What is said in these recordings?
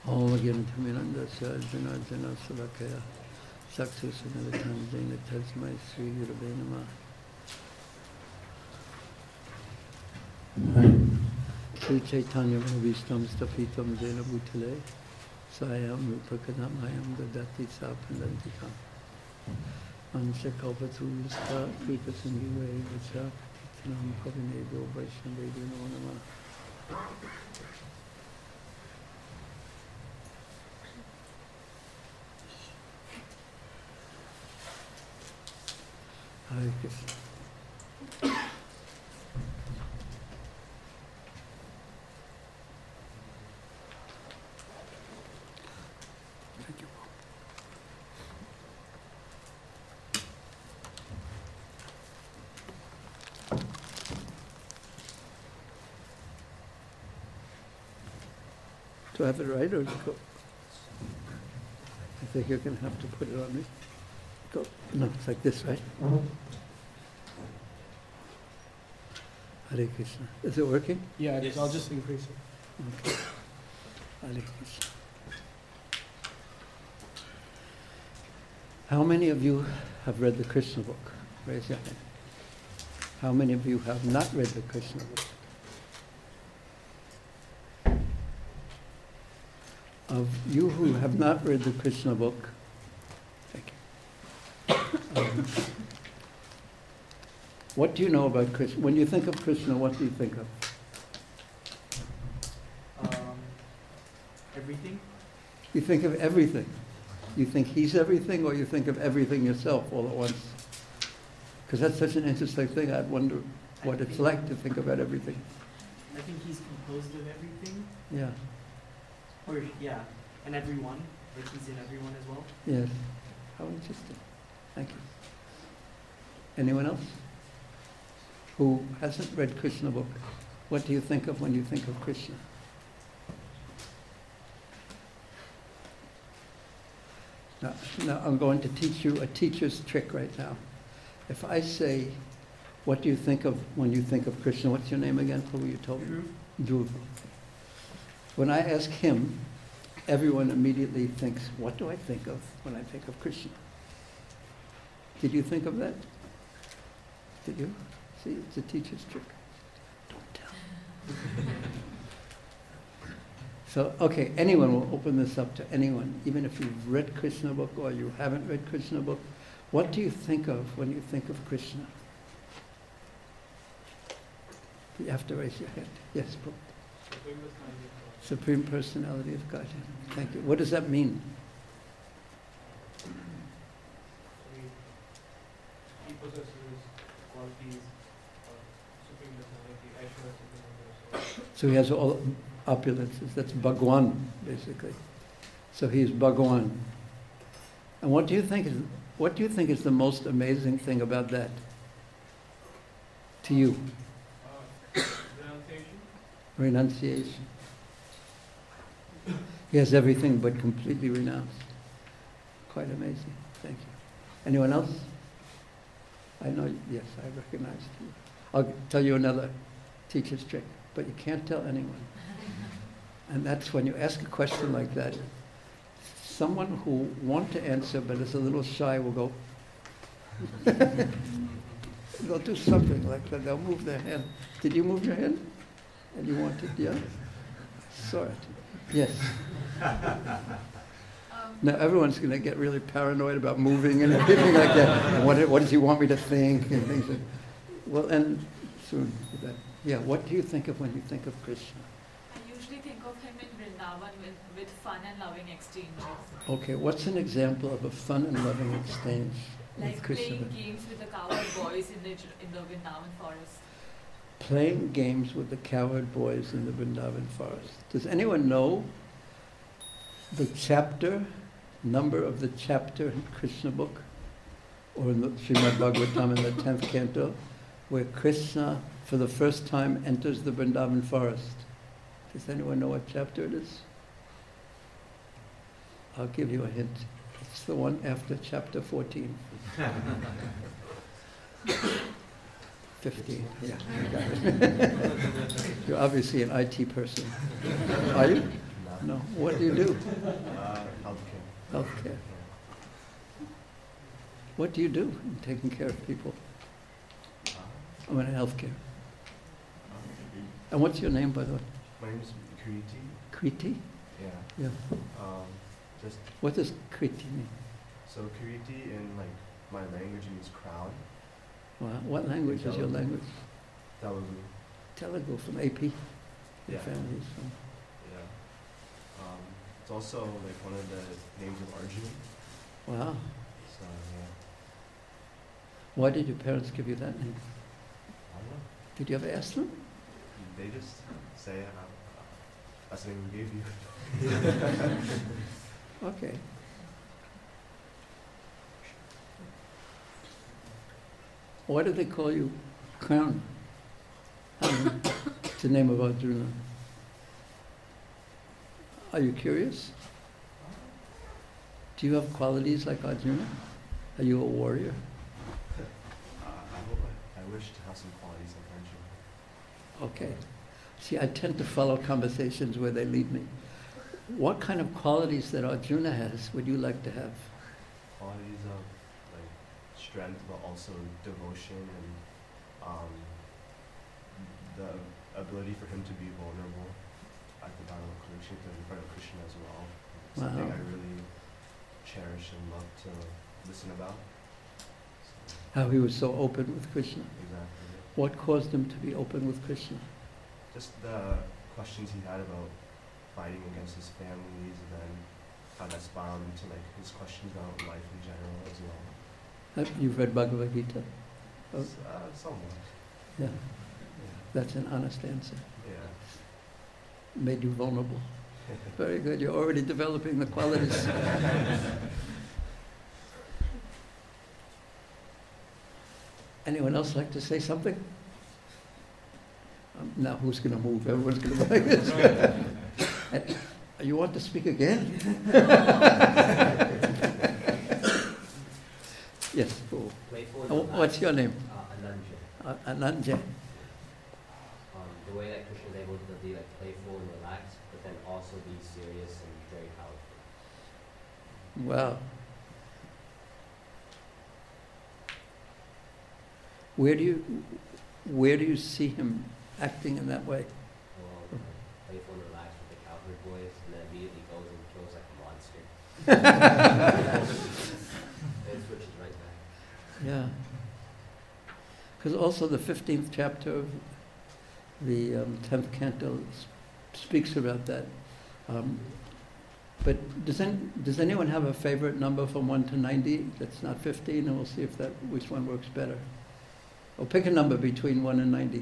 Om Gyanatamirandasya Janardana Salakaya Saksusanavatanjena Tasmai Sri Gurave Namah. Sri Chaitanya Bhavistam Stapitam Jena Bhutale Sayam Rupakadamayam Dadati Sapandantikam Ansha Kalpatulista Kripa Sindhive Vacha Patitanam Pavinedo Vaishnavedo Namah. Hare Krishna. Thank you. Do I have it right or go? I think you're going to have to put it on me. Go. No, it's like this, right? Hare Krishna. Is it working? Yeah, it is. I'll just increase it. Okay. Hare Krishna. How many of you have read the Krishna book? Raise your hand. How many of you have not read the Krishna book? Of you who have not read the Krishna book, thank you. What do you know about Krishna? When you think of Krishna, what do you think of? Everything. You think of everything. You think he's everything, or you think of everything yourself all at once? Because that's such an interesting thing. I'd wonder what it's like to think about everything. I think he's composed of everything. Yeah. Or, yeah, and everyone. Like he's in everyone as well. Yes. How interesting. Thank you. Anyone else who hasn't read Krishna book? What do you think of when you think of Krishna? Now I'm going to teach you a teacher's trick right now. If I say, what do you think of when you think of Krishna? What's your name again? Who you told me? Dhruv. When I ask him, everyone immediately thinks, what do I think of when I think of Krishna? Did you think of that? Did you? See, it's a teacher's trick. Don't tell. So, okay, anyone will open this up to anyone, even if you've read Krishna book or you haven't read Krishna book. What do you think of when you think of Krishna? You have to raise your hand. Yes, Prabhu. Supreme Personality of Godhead. Thank you. What does that mean? He possesses qualities of Supreme Personality, Aishwarya. So he has all opulences. That's Bhagwan, basically. So he's Bhagwan. And what do you think is the most amazing thing about that? To you? Renunciation. He has everything but completely renounced. Quite amazing. Thank you. Anyone else? I know, yes, I recognize you. I'll tell you another teacher's trick, but you can't tell anyone. And that's when you ask a question like that, someone who wants to answer but is a little shy will go, they'll do something like that. They'll move their hand. Did you move your hand? And you wanted, yeah? I saw it. Yes. Now everyone's going to get really paranoid about moving and everything like that. And what does he want me to think? And things like, well, and soon, yeah, what do you think of when you think of Krishna? I usually think of him in Vrindavan with fun and loving exchanges. Okay, what's an example of a fun and loving exchange like with Krishna? playing games with the cowherd boys in the Vrindavan forest. Playing games with the cowherd boys in the Vrindavan forest. Does anyone know the chapter, number of the chapter in Krishna book, or in the Srimad Bhagavatam in the 10th canto, where Krishna for the first time enters the Vrindavan forest? Does anyone know what chapter it is? I'll give you a hint. It's the one after chapter 14. 15, yeah, you got it. You're obviously an IT person. Are you? No. No. What do you do? Healthcare. Healthcare. What do you do in taking care of people? I mean, healthcare. And what's your name, by the way? My name is Kriti. Kriti? Yeah. Yeah. Just What does Kriti mean? so Kriti in like my language means crown. Well, what language is your language? Telugu. Telugu from AP. Your Yeah. family is from. Yeah. It's also like one of the names of Arjun. Wow. So yeah. Why did your parents give you that name? I don't know. Did you ever ask them? They just say that's the name we gave you. Okay. Why do they call you Crown? It's the name of Arjuna. Are you curious? Do you have qualities like Arjuna? Are you a warrior? I wish to have some qualities like Arjun. Okay. See, I tend to follow conversations where they lead me. What kind of qualities that Arjuna has would you like to have? Qualities of like strength, but also devotion and the ability for him to be vulnerable at the battle of Kurukshetra in front of Krishna as well. Something Wow. I really cherish and love to listen about. So, How he was so open with Krishna. exactly. What caused him to be open with Krishna? Just the questions he had about fighting against his families, and then how that spiraled into like his questions about life in general as well. You've read Bhagavad Gita? Oh. Somewhat. Yeah, Yeah. that's an honest answer. Yeah. Made you vulnerable. Very good. You're already developing the qualities. Anyone else like to say something? Now who's going to move? Everyone's going to move like this. You want to speak again? Yes. Cool. Playful and What's your name? Ananja. Ananja. The way that Krishna is able to be like playful and relaxed, but then also be serious and very powerful. Wow. Where do you see him acting in that way? Well, playful and relaxed with the cowherd boys, and then immediately goes and kills like a monster. And switches right back. Yeah. Because also the 15th chapter of the 10th canto speaks about that. But does anyone have a favorite number from 1 to 90 that's not 15? And we'll see if which one works better. Or pick a number between 1 and 90.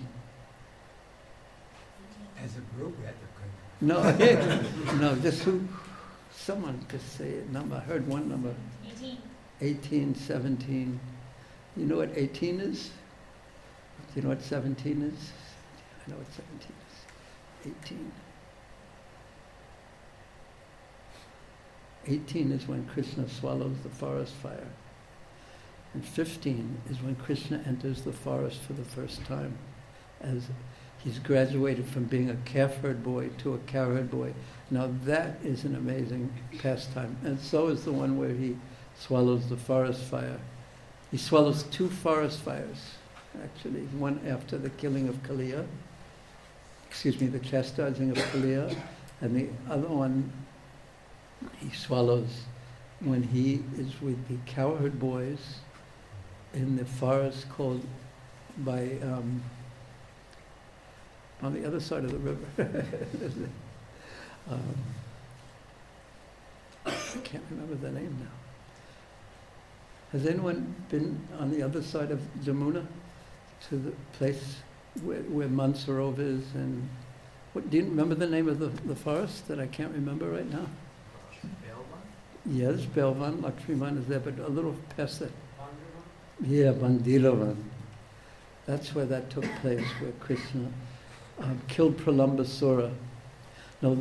As a group, we have to No, no, someone just say a number. I heard one number. 18. 18, 17. You know what 18 is? Do you know what 17 is? I know what 17 is. 18. 18 is when Krishna swallows the forest fire. And 15 is when Krishna enters the forest for the first time, as he's graduated from being a calf herd boy to a cow herd boy. Now that is an amazing pastime. And so is the one where he swallows the forest fire. He swallows 2 forest fires, actually, one after the killing of Kaliya, the chastising of Kaliya, and the other one he swallows when he is with the cowherd boys in the forest called on the other side of the river. I can't remember the name now. Has anyone been on the other side of Jamuna to the place where Mansarovar is? And do you remember the name of the forest that I can't remember right now? Yes, Belvan, Lakshmivan is there, but a little past that. Yeah, Bandiravan. That's where that took place, where Krishna killed Pralambasura. Now,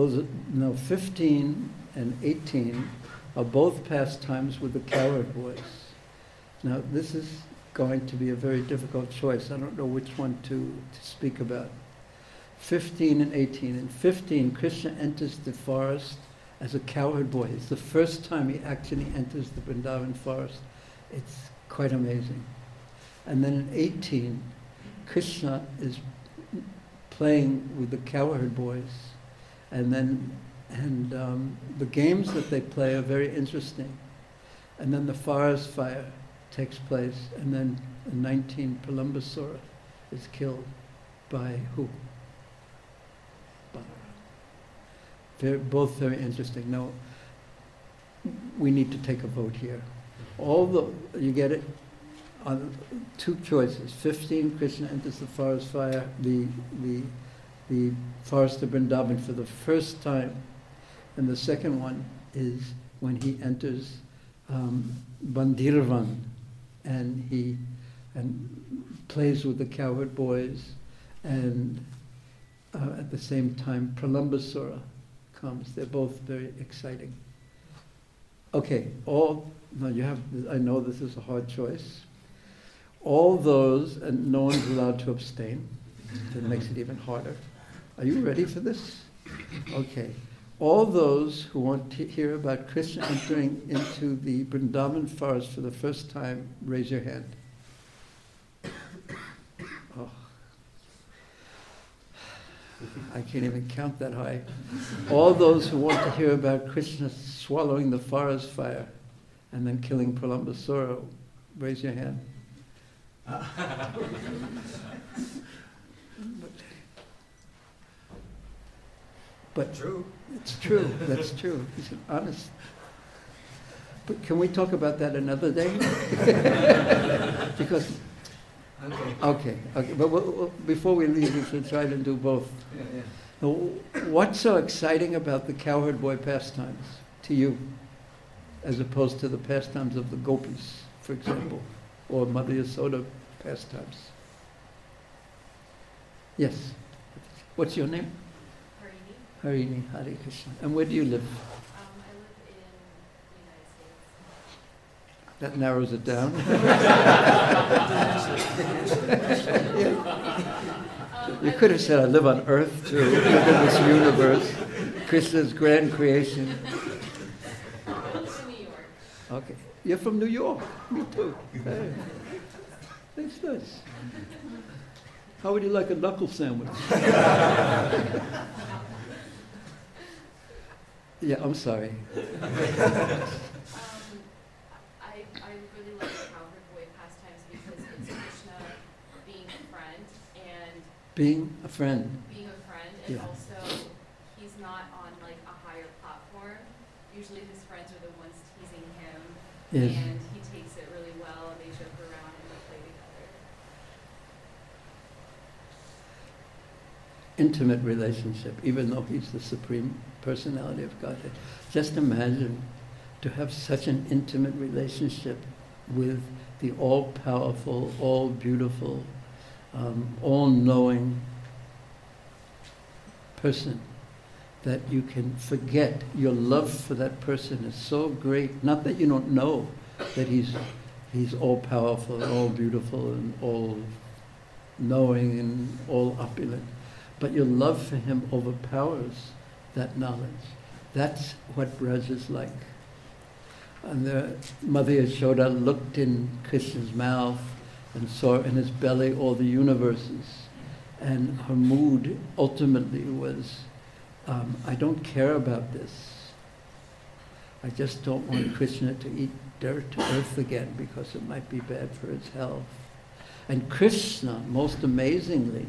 15 and 18 are both pastimes with the cowherd boys. Now, this is going to be a very difficult choice. I don't know which one to speak about. 15 and 18. In 15, Krishna enters the forest as a cowherd boy. It's the first time he actually enters the Vrindavan forest. It's quite amazing. And then in 18, Krishna is playing with the cowherd boys, and the games that they play are very interesting. And then the forest fire takes place, and then in 19, Pralambasura is killed by who? They're both very interesting. Now, we need to take a vote here. You get it? On two choices. 15, Krishna enters the forest fire, the forest of Vrindavan for the first time. And the second one is when he enters Bandirvan and plays with the cowherd boys, and at the same time Pralambasura comes. They're both very exciting. Okay, I know this is a hard choice. All those, and no one's allowed to abstain. That makes it even harder. Are you ready for this? Okay. All those who want to hear about Krishna entering into the Vrindavan forest for the first time, raise your hand. Oh. I can't even count that high. All those who want to hear about Krishna swallowing the forest fire and then killing Pralambasura, raise your hand. But True. it's true. That's true. He's honest. But can we talk about that another day? Because okay. But before we leave, we should try to do both. Now, what's so exciting about the cowherd boy pastimes to you, as opposed to the pastimes of the gopis, for example, or Mother Yasoda pastimes? Yes. What's your name? Harini. Harini, Hare Krishna. And where do you live? I live in the United States. That narrows it down. You could have said, I live on Earth too, live in this universe, Krishna's grand creation. I live in New York. Okay. You're from New York? Me too. Hey. That's nice. How would you like a knuckle sandwich? Yeah, I'm sorry. I really like the cowherd boy pastimes because it's Krishna being a friend and Yeah. also he's not on like a higher platform. Usually his friends are the ones teasing him, Yes. and he takes it really well, and they joke around and they play together. Intimate relationship, even though he's the supreme personality of Godhead. Just imagine to have such an intimate relationship with the all-powerful, all-beautiful, all-knowing person, that you can forget. Your love for that person is so great, not that you don't know that he's all-powerful and all-beautiful and all-knowing and all-opulent, but your love for him overpowers that knowledge. That's what Braj is like. And the Mother Yashoda looked in Krishna's mouth and saw in his belly all the universes. And her mood ultimately was, I don't care about this. I just don't want Krishna to eat dirt to earth again because it might be bad for his health. And Krishna, most amazingly,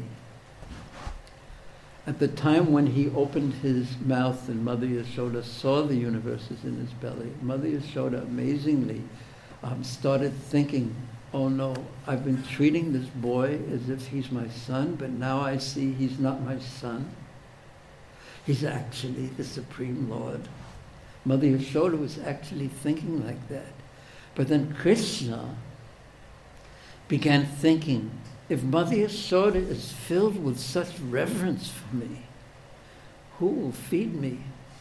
at the time when he opened his mouth and Mother Yashoda saw the universes in his belly, Mother Yashoda amazingly started thinking, oh no, I've been treating this boy as if he's my son, but now I see he's not my son. He's actually the Supreme Lord. Mother Yashoda was actually thinking like that. But then Krishna began thinking, if Mother Yashoda is filled with such reverence for me, who will feed me?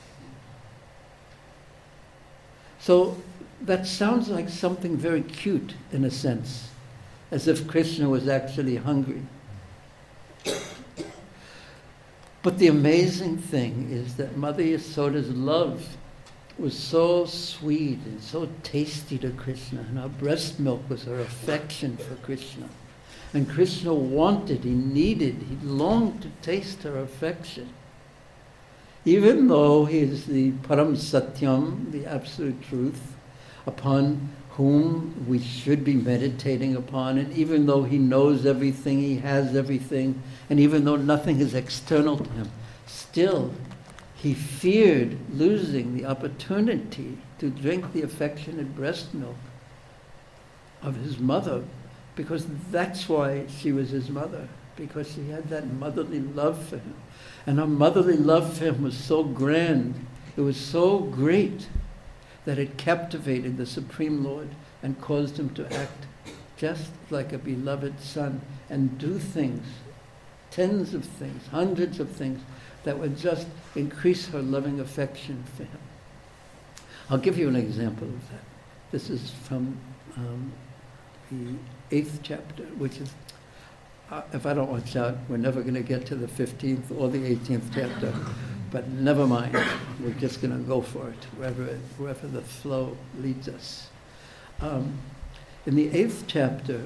So that sounds like something very cute in a sense, as if Krishna was actually hungry. But the amazing thing is that Mother Yasoda's love was so sweet and so tasty to Krishna, and her breast milk was her affection for Krishna. And Krishna wanted, he needed, he longed to taste her affection. Even though he is the Param Satyam, the absolute truth, upon whom we should be meditating upon, and even though he knows everything, he has everything, and even though nothing is external to him, still he feared losing the opportunity to drink the affectionate breast milk of his mother, because that's why she was his mother, because she had that motherly love for him. And her motherly love for him was so grand, it was so great, that it captivated the Supreme Lord and caused him to act just like a beloved son and do things, tens of things, hundreds of things, that would just increase her loving affection for him. I'll give you an example of that. This is from the 8th chapter, which is, if I don't watch out, we're never going to get to the 15th or the 18th chapter. But never mind, we're just going to go for it, wherever the flow leads us. In the 8th chapter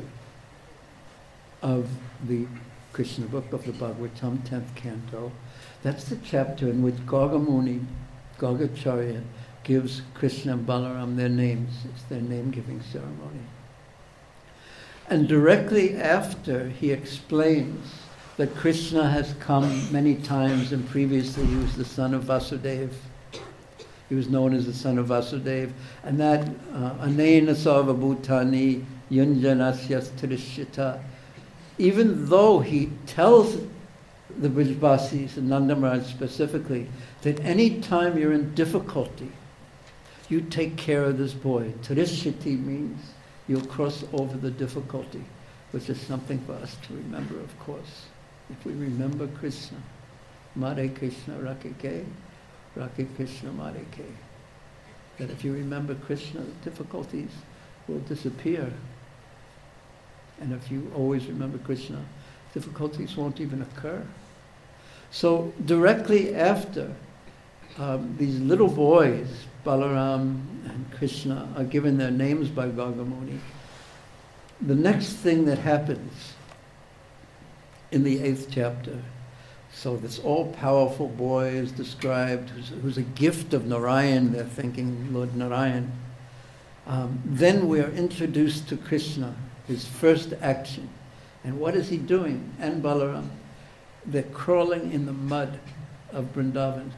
of the Krishna book of the Bhagavatam, 10th canto, that's the chapter in which Gargamuni, Gargacharya, gives Krishna and Balaram their names. It's their name-giving ceremony. And directly after, he explains that Krishna has come many times, and previously he was the son of Vasudeva. He was known as the son of Vasudeva, and that anena sarva bhutani yunjanasyas trishita. Even though he tells the Brijbasis, and Nanda Maharaj specifically, that any time you're in difficulty, you take care of this boy. Trishiti means you'll cross over the difficulty, which is something for us to remember, of course. If we remember Krishna, Mare Krishna Rakike, Rake Krishna Marike. That if you remember Krishna, the difficulties will disappear. And if you always remember Krishna, difficulties won't even occur. So directly after these little boys, Balaram and Krishna, are given their names by Gargamuni, the next thing that happens in the 8th chapter, so this all-powerful boy is described, who's a gift of Narayan, they're thinking Lord Narayan. Then we are introduced to Krishna, his first action. And what is he doing? And Balaram, they're crawling in the mud of Vrindavan.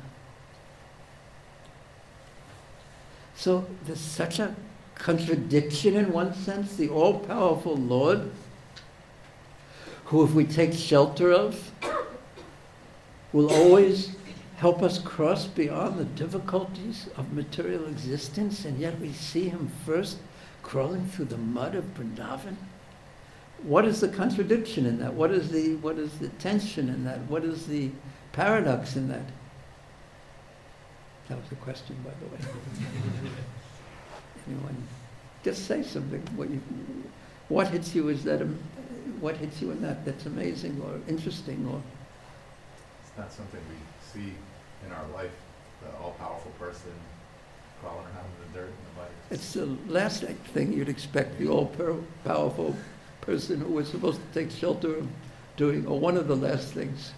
So there's such a contradiction in one sense, the all-powerful Lord, who if we take shelter of, will always help us cross beyond the difficulties of material existence, and yet we see him first crawling through the mud of Vrindavan. What is the contradiction in that? What is the tension in that? What is the paradox in that? That was a question, by the way. Anyone? Just say something. What hits you is that? What hits you in that? That's amazing or interesting or? It's not something we see in our life. The all-powerful person crawling around in the dirt and the mud. It's the last thing you'd expect the all-powerful person who was supposed to take shelter of doing, or one of the last things.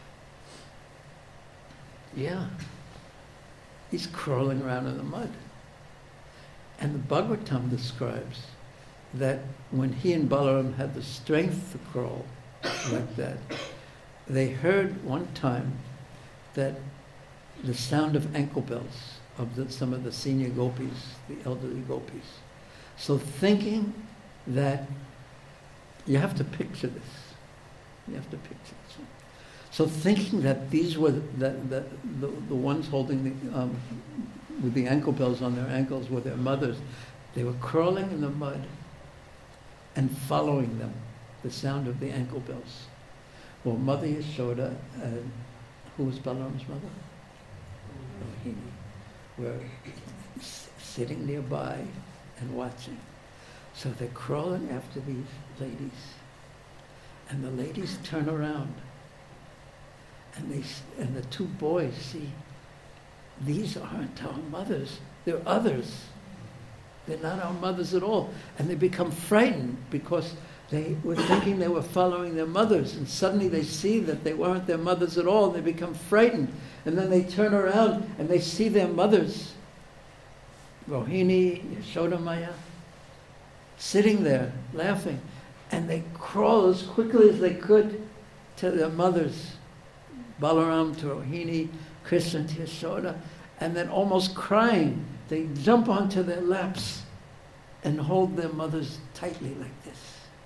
Yeah. He's crawling around in the mud. And the Bhagavatam describes that when he and Balaram had the strength to crawl like that, they heard one time that the sound of ankle bells of some of the senior gopis, the elderly gopis. So thinking that, you have to picture this. You have to picture this. So thinking that these were the ones holding with the ankle bells on their ankles were their mothers, they were crawling in the mud and following them, the sound of the ankle bells. Well, Mother Yashoda, who was Balaram's mother? Rohini, were sitting nearby and watching. So they're crawling after these ladies. And the ladies turn around. And the two boys see, these aren't our mothers, they're others. They're not our mothers at all. And they become frightened because they were thinking they were following their mothers, and suddenly they see that they weren't their mothers at all, and they become frightened. And then they turn around and they see their mothers, Rohini, Yashoda Maya, sitting there laughing. And they crawl as quickly as they could to their mothers, Balaram to Rohini, Krishna to Yashoda, and then almost crying, they jump onto their laps and hold their mothers tightly like this.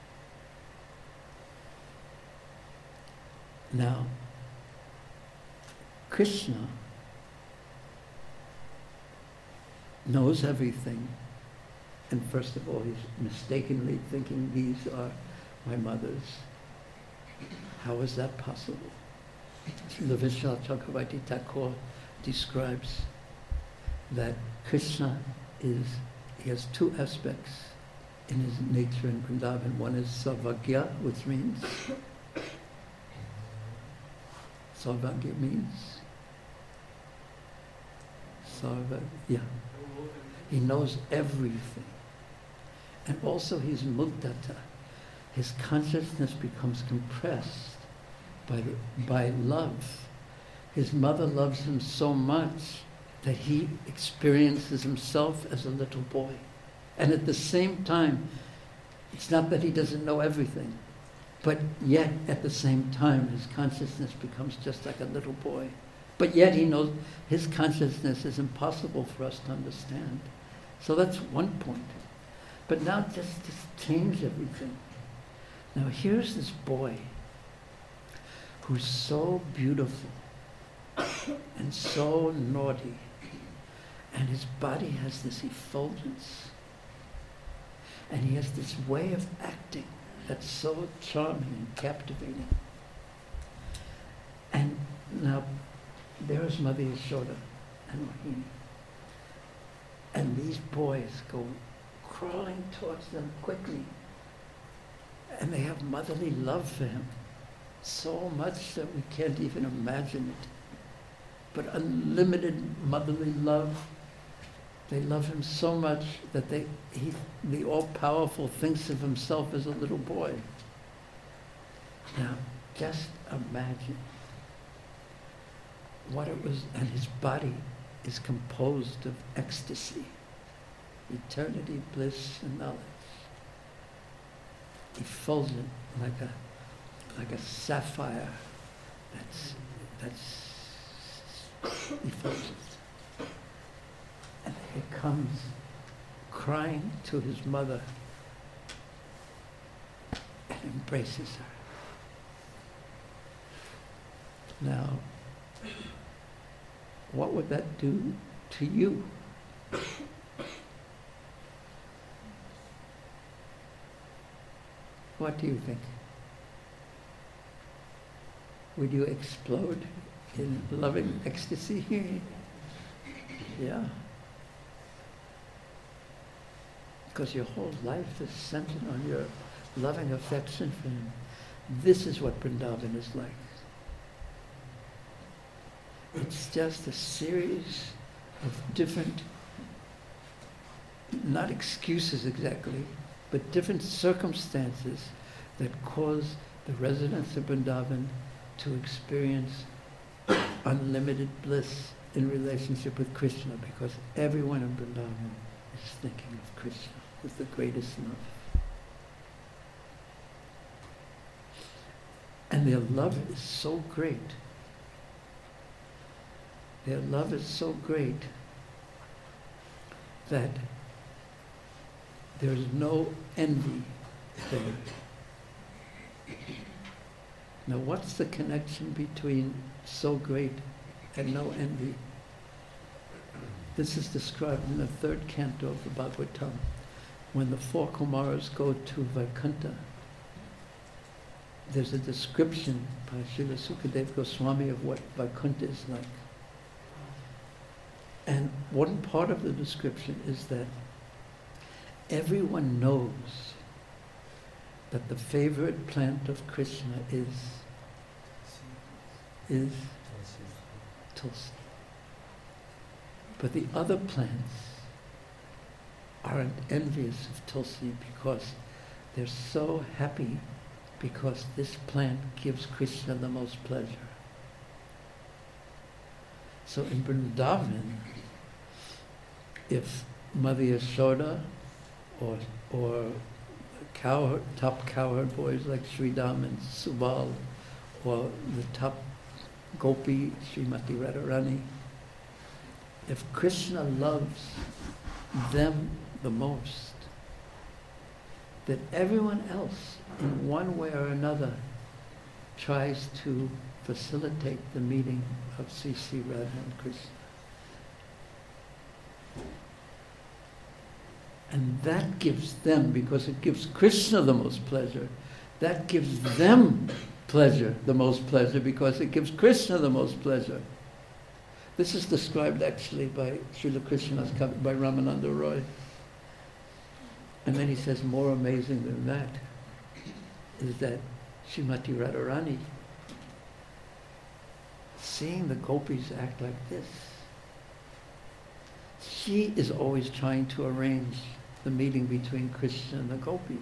Now, Krishna knows everything, and first of all, he's mistakenly thinking these are my mothers. How is that possible? The Vishal Chakravarti Thakur describes that Krishna he has two aspects in his nature in Vrindavan. One is Sarvagya, which means Sarvagya. He knows everything. And also he's Mugdata. His consciousness becomes compressed by love. His mother loves him so much that he experiences himself as a little boy. And at the same time, it's not that he doesn't know everything, but yet at the same time his consciousness becomes just like a little boy. But yet he knows his consciousness is impossible for us to understand. So that's one point. But now just change everything. Now here's this boy who's so beautiful and so naughty, and his body has this effulgence, and he has this way of acting that's so charming and captivating. And now there's Mother Yashoda and Rohini, and these boys go crawling towards them quickly, and they have motherly love for him, so much that we can't even imagine it. But unlimited motherly love. They love him so much that the all-powerful thinks of himself as a little boy. Now, just imagine what it was, and his body is composed of ecstasy, eternity, bliss, and knowledge. Effulgent, like a sapphire that's effulgent. And he comes crying to his mother and embraces her. Now, what would that do to you? What do you think? Would you explode in loving ecstasy? Yeah. Because your whole life is centered on your loving affection for him. This is what Vrindavan is like. It's just a series of different, not excuses exactly, but different circumstances that cause the residents of Vrindavan to experience unlimited bliss in relationship with Krishna, because everyone in Vrindavan is thinking of Krishna with the greatest love. And their love is so great. Their love is so great that there's no envy there. Now, what's the connection between so great and no envy? This is described in the third canto of the Bhagavatam, when the four Kumaras go to Vaikuntha. There's a description by Srila Sukadeva Goswami of what Vaikuntha is like. And one part of the description is that everyone knows that the favorite plant of Krishna is is Tulsi. But the other plants aren't envious of Tulsi because they're so happy because this plant gives Krishna the most pleasure. So in Vrindavan, if Mother Yashoda or top cowherd boys like Sridham and Subal, or the top gopi, Srimati Radharani, if Krishna loves them the most, that everyone else, in one way or another, tries to facilitate the meeting of Sri Radha and Krishna. And that gives them, because it gives Krishna the most pleasure, that gives them pleasure, the most pleasure, because it gives Krishna the most pleasure. This is described actually by Srila Krishnadas Kavi, by Ramananda Roy. And then he says, more amazing than that is that Srimati Radharani, seeing the gopis act like this, she is always trying to arrange the meeting between Krishna and the gopis.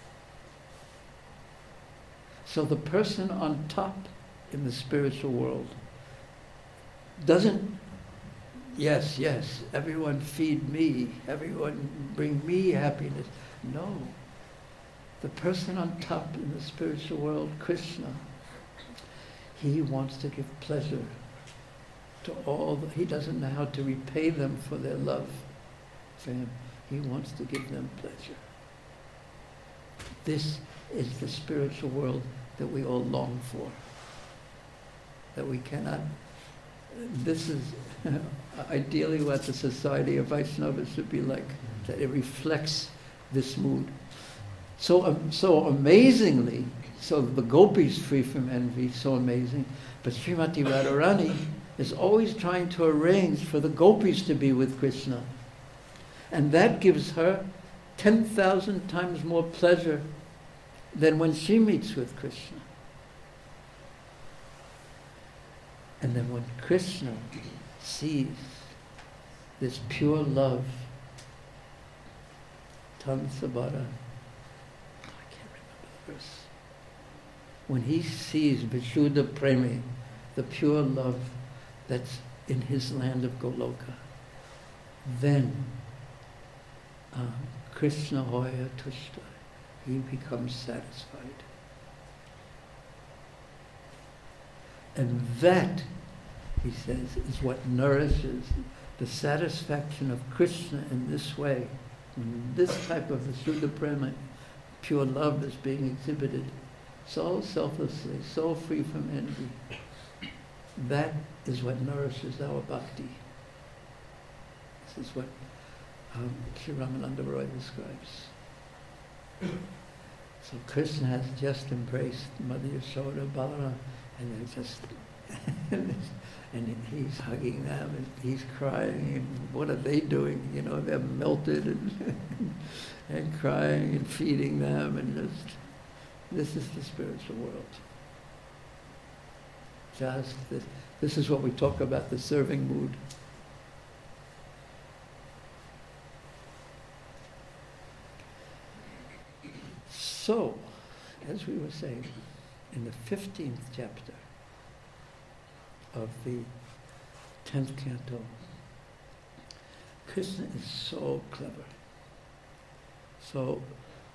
So the person on top in the spiritual world doesn't, yes, everyone feed me, everyone bring me happiness. No. The person on top in the spiritual world, Krishna, he wants to give pleasure to all. He doesn't know how to repay them for their love for him. He wants to give them pleasure. This is the spiritual world that we all long for. That we cannot. This is ideally what the society of Vaishnavas should be like. That it reflects this mood. So amazingly, so the gopis free from envy, so amazing. But Srimati Radharani is always trying to arrange for the gopis to be with Krishna. And that gives her 10,000 times more pleasure than when she meets with Krishna. And then when Krishna sees this pure love, Tansabara, I can't remember the verse. When he sees Vishuddha Premi, the pure love that's in his land of Goloka, then Krishna Hoya Tushta, he becomes satisfied. And that, he says, is what nourishes the satisfaction of Krishna in this way. When this type of Vishuddha Prema, pure love is being exhibited so selflessly, so free from envy, that is what nourishes our bhakti. This is what Sri Ramananda Roy describes. So Krishna has just embraced Mother Yashoda, Balaram, and they're just, and he's hugging them, and he's crying, and what are they doing? You know, they're melted and crying and feeding them, and just, this is the spiritual world. Just this is what we talk about, the serving mood. So, as we were saying, in the 15th chapter of the 10th canto, Krishna is so clever. So,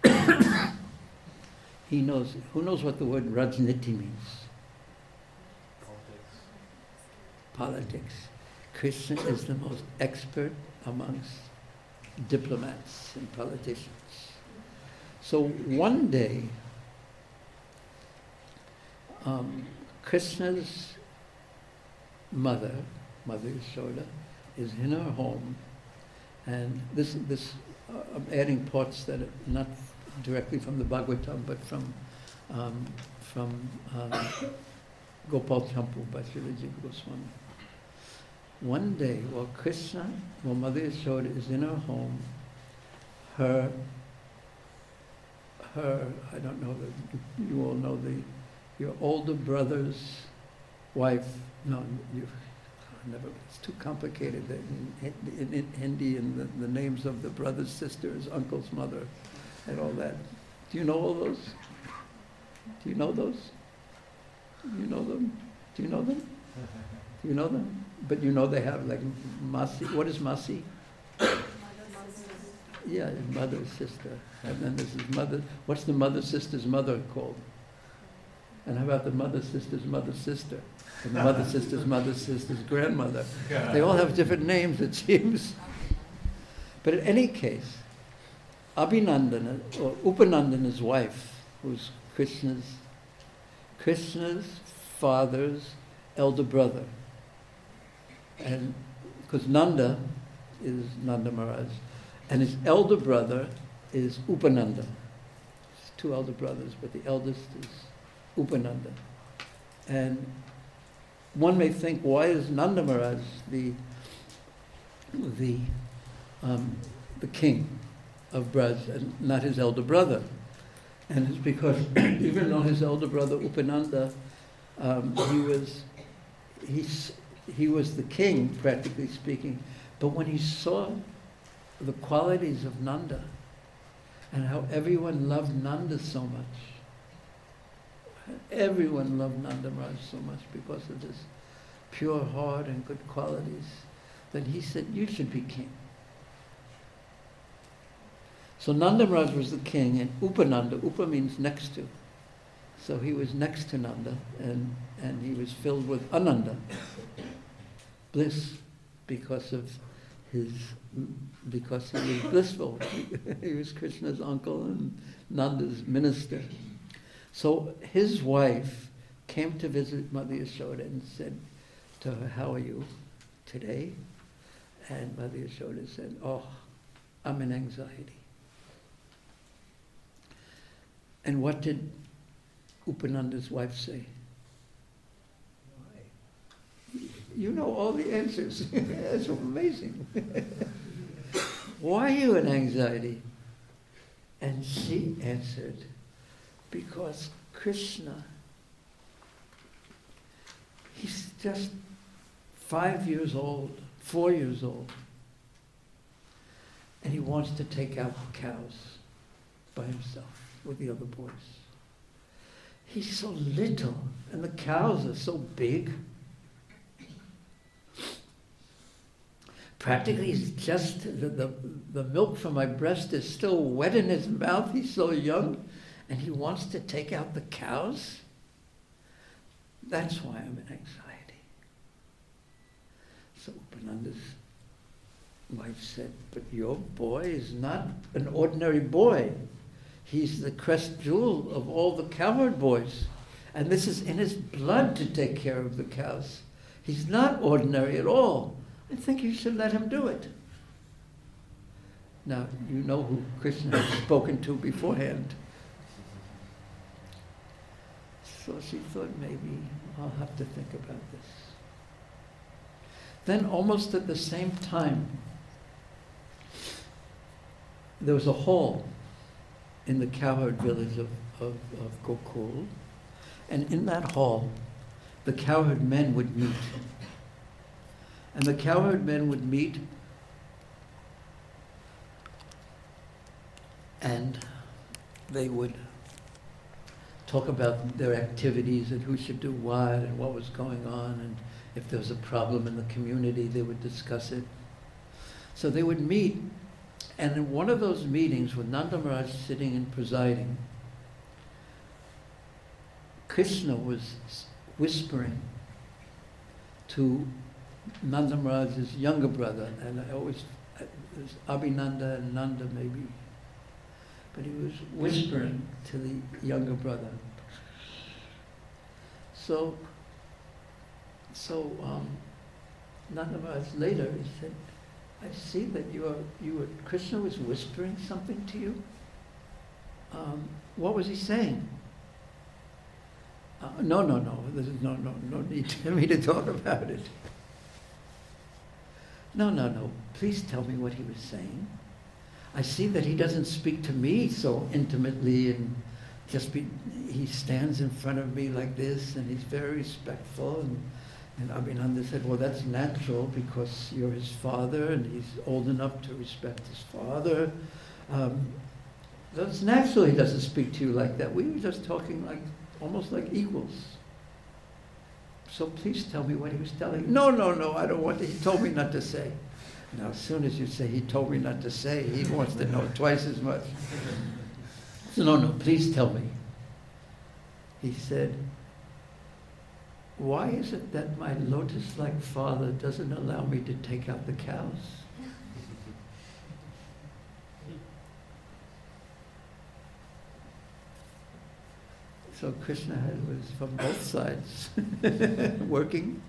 he knows, who knows what the word Rajniti means? Politics. Krishna is the most expert amongst diplomats and politicians. So one day, Krishna's mother, Mother Yashoda, is in her home, and this I'm adding parts that are not directly from the Bhagavatam, but from Gopal Champu by Srila Jiva Goswami. One day, while Mother Yashoda is in her home, her I don't know, you all know your older brother's wife, no, you, never, it's too complicated. In Hindi, and the names of the brothers, sisters, uncles, mother, and all that. Do you know all those? Do you know those? You know them? Do you know them? Do you know them? But you know they have like Masi. What is Masi? Yeah, mother, sister. And then this is mother. What's the mother, sister's mother called? And how about the mother, sister's mother, sister? And the mother, sister's grandmother. They all have different names, it seems. But in any case, Abhinandana, or Upanandana's wife, who's Krishna's father's elder brother. And because Nanda is Nanda Maharaj, and his elder brother is Upananda. There's two elder brothers, but the eldest is Upananda. And one may think, why is Nanda Maharaj the king of Braj and not his elder brother? And it's because even though his elder brother Upananda, he was the king, practically speaking, but when he saw the qualities of Nanda and how everyone loved Nanda so much, everyone loved Nanda Maharaj so much because of his pure heart and good qualities, that he said, you should be king. So Nanda Maharaj was the king, and Upananda, Upa means next to. So he was next to Nanda, and he was filled with Ananda, bliss, because he was blissful. He was Krishna's uncle and Nanda's minister. So his wife came to visit Mother Yashoda and said to her, how are you today? And Mother Yashoda said, oh, I'm in anxiety. And what did Upananda's wife say? Why? You know all the answers. It's amazing. Why are you in anxiety? And she answered, because Krishna, he's just 5 years old, 4 years old, and he wants to take out cows by himself with the other boys. He's so little, and the cows are so big. Practically, he's just, the milk from my breast is still wet in his mouth. He's so young, and he wants to take out the cows. That's why I'm in anxiety. So Upananda's wife said, but your boy is not an ordinary boy. He's the crest jewel of all the cowherd boys. And this is in his blood to take care of the cows. He's not ordinary at all. I think you should let him do it. Now, you know who Krishna had spoken to beforehand. So she thought, maybe I'll have to think about this. Then almost at the same time, there was a hall in the cowherd village of Gokul. And in that hall, the cowherd men would meet. And the cowherd men would meet and they would talk about their activities and who should do what and what was going on, and if there was a problem in the community, they would discuss it. So they would meet, and in one of those meetings with Nanda Maharaj sitting and presiding, Krishna was whispering to Nanda Maharaj's younger brother, and it was Abhinanda and Nanda maybe, but he was whispering to the younger brother. So Nanda Maharaj later, he said, I see that Krishna was whispering something to you. What was he saying? No. There's no need for me to talk about it. No. Please tell me what he was saying. I see that he doesn't speak to me so intimately and he stands in front of me like this, and he's very respectful, and Abhinanda said, well, that's natural because you're his father, and he's old enough to respect his father. That's natural he doesn't speak to you like that. We were just talking almost like equals. So please tell me what he was telling you. No, I don't want to. He told me not to say. Now, as soon as you say he told me not to say, he wants to know twice as much. So, no, please tell me. He said, why is it that my lotus-like father doesn't allow me to take out the cows? So Krishna was from both sides working.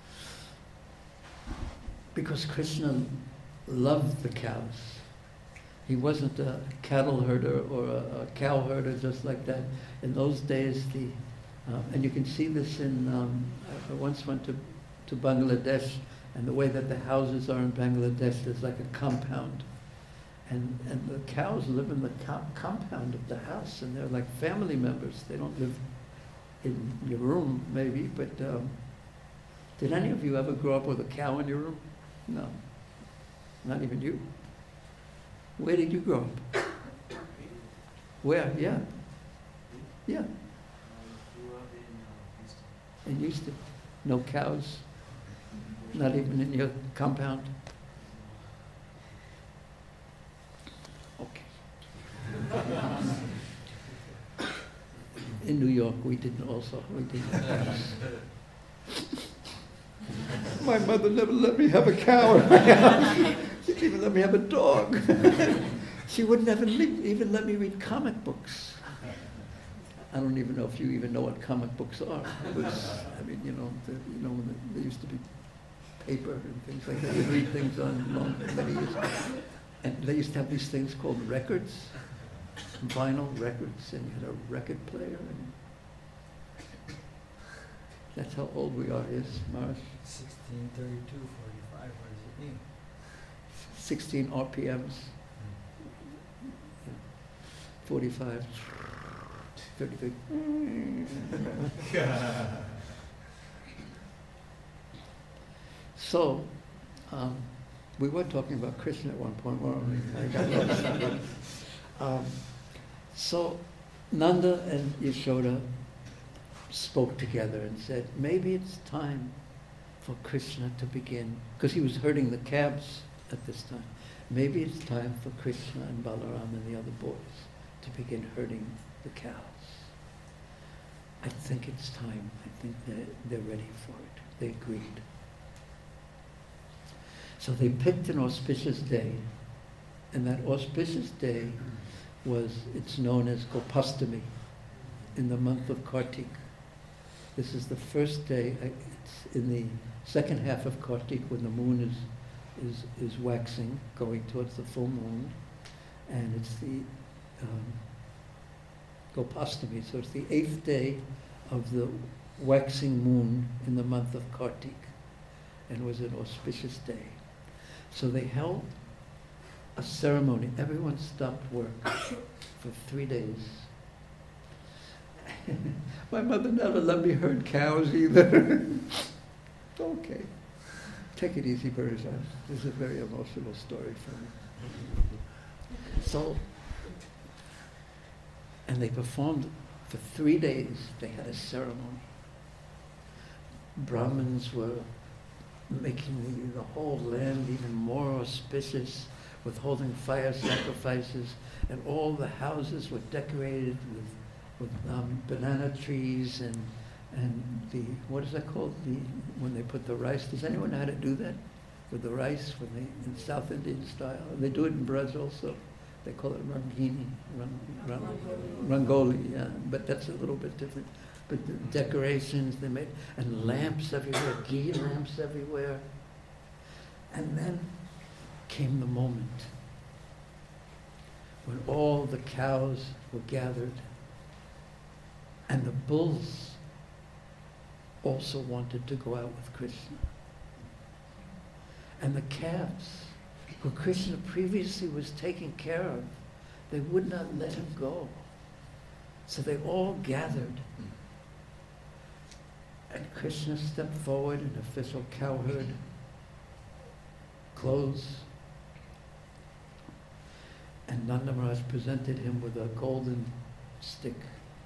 Because Krishna loved the cows. He wasn't a cattle herder or a cow herder just like that. In those days, and you can see this in, I once went to Bangladesh, and the way that the houses are in Bangladesh, there's like a compound. And the cows live in the compound of the house, and they're like family members. They don't live in your room, maybe, but did any of you ever grow up with a cow in your room? No, not even you. Where did you grow up? Where? Yeah. Yeah. Grew up in Houston. In Houston. No cows? Not even in your compound? Okay. In New York, we didn't also. We didn't have cows. My mother never let me have a cow in my house. She didn't even let me have a dog. She wouldn't even let me read comic books. I don't even know if you even know what comic books are. It was, when there used to be paper and things like that. You'd read things on many years ago. And they used to have these things called records, vinyl records, and you had a record player. And that's how old we are, yes, Mars? 1632, 45, what does it mean? 16 RPMs. 45, 33. So, we were talking about Krishna at one point, weren't we? I got lost. So, Nanda and Yashoda spoke together and said, maybe it's time for Krishna to begin, because he was herding the calves at this time. Maybe it's time for Krishna and Balaram and the other boys to begin herding the cows. I think it's time. I think they're ready for it. They agreed. So they picked an auspicious day, and that auspicious day it's known as Gopastami, in the month of Kartik. This is the first day, it's in the second half of Kartik when the moon is waxing, going towards the full moon, and it's the Gopastami, so it's the 8th day of the waxing moon in the month of Kartik, and it was an auspicious day. So they held a ceremony. Everyone stopped work for 3 days. My mother never let me herd cows either. Okay. Take it easy, Bharazan. This is a very emotional story for me. So, and they performed for 3 days. They had a ceremony. Brahmins were making the whole land even more auspicious with holding fire sacrifices, and all the houses were decorated with banana trees and the, what is that called? When they put the rice. Does anyone know how to do that with the rice in South Indian style? They do it in Brazil also. They call it rangini, rangoli, yeah, but that's a little bit different. But the decorations they made, and lamps everywhere, ghee lamps everywhere. And then came the moment when all the cows were gathered, and the bulls also wanted to go out with Krishna. And the calves, who Krishna previously was taking care of, they would not let him go. So they all gathered. And Krishna stepped forward in official cowherd clothes. And Nanda Maharaj presented him with a golden stick.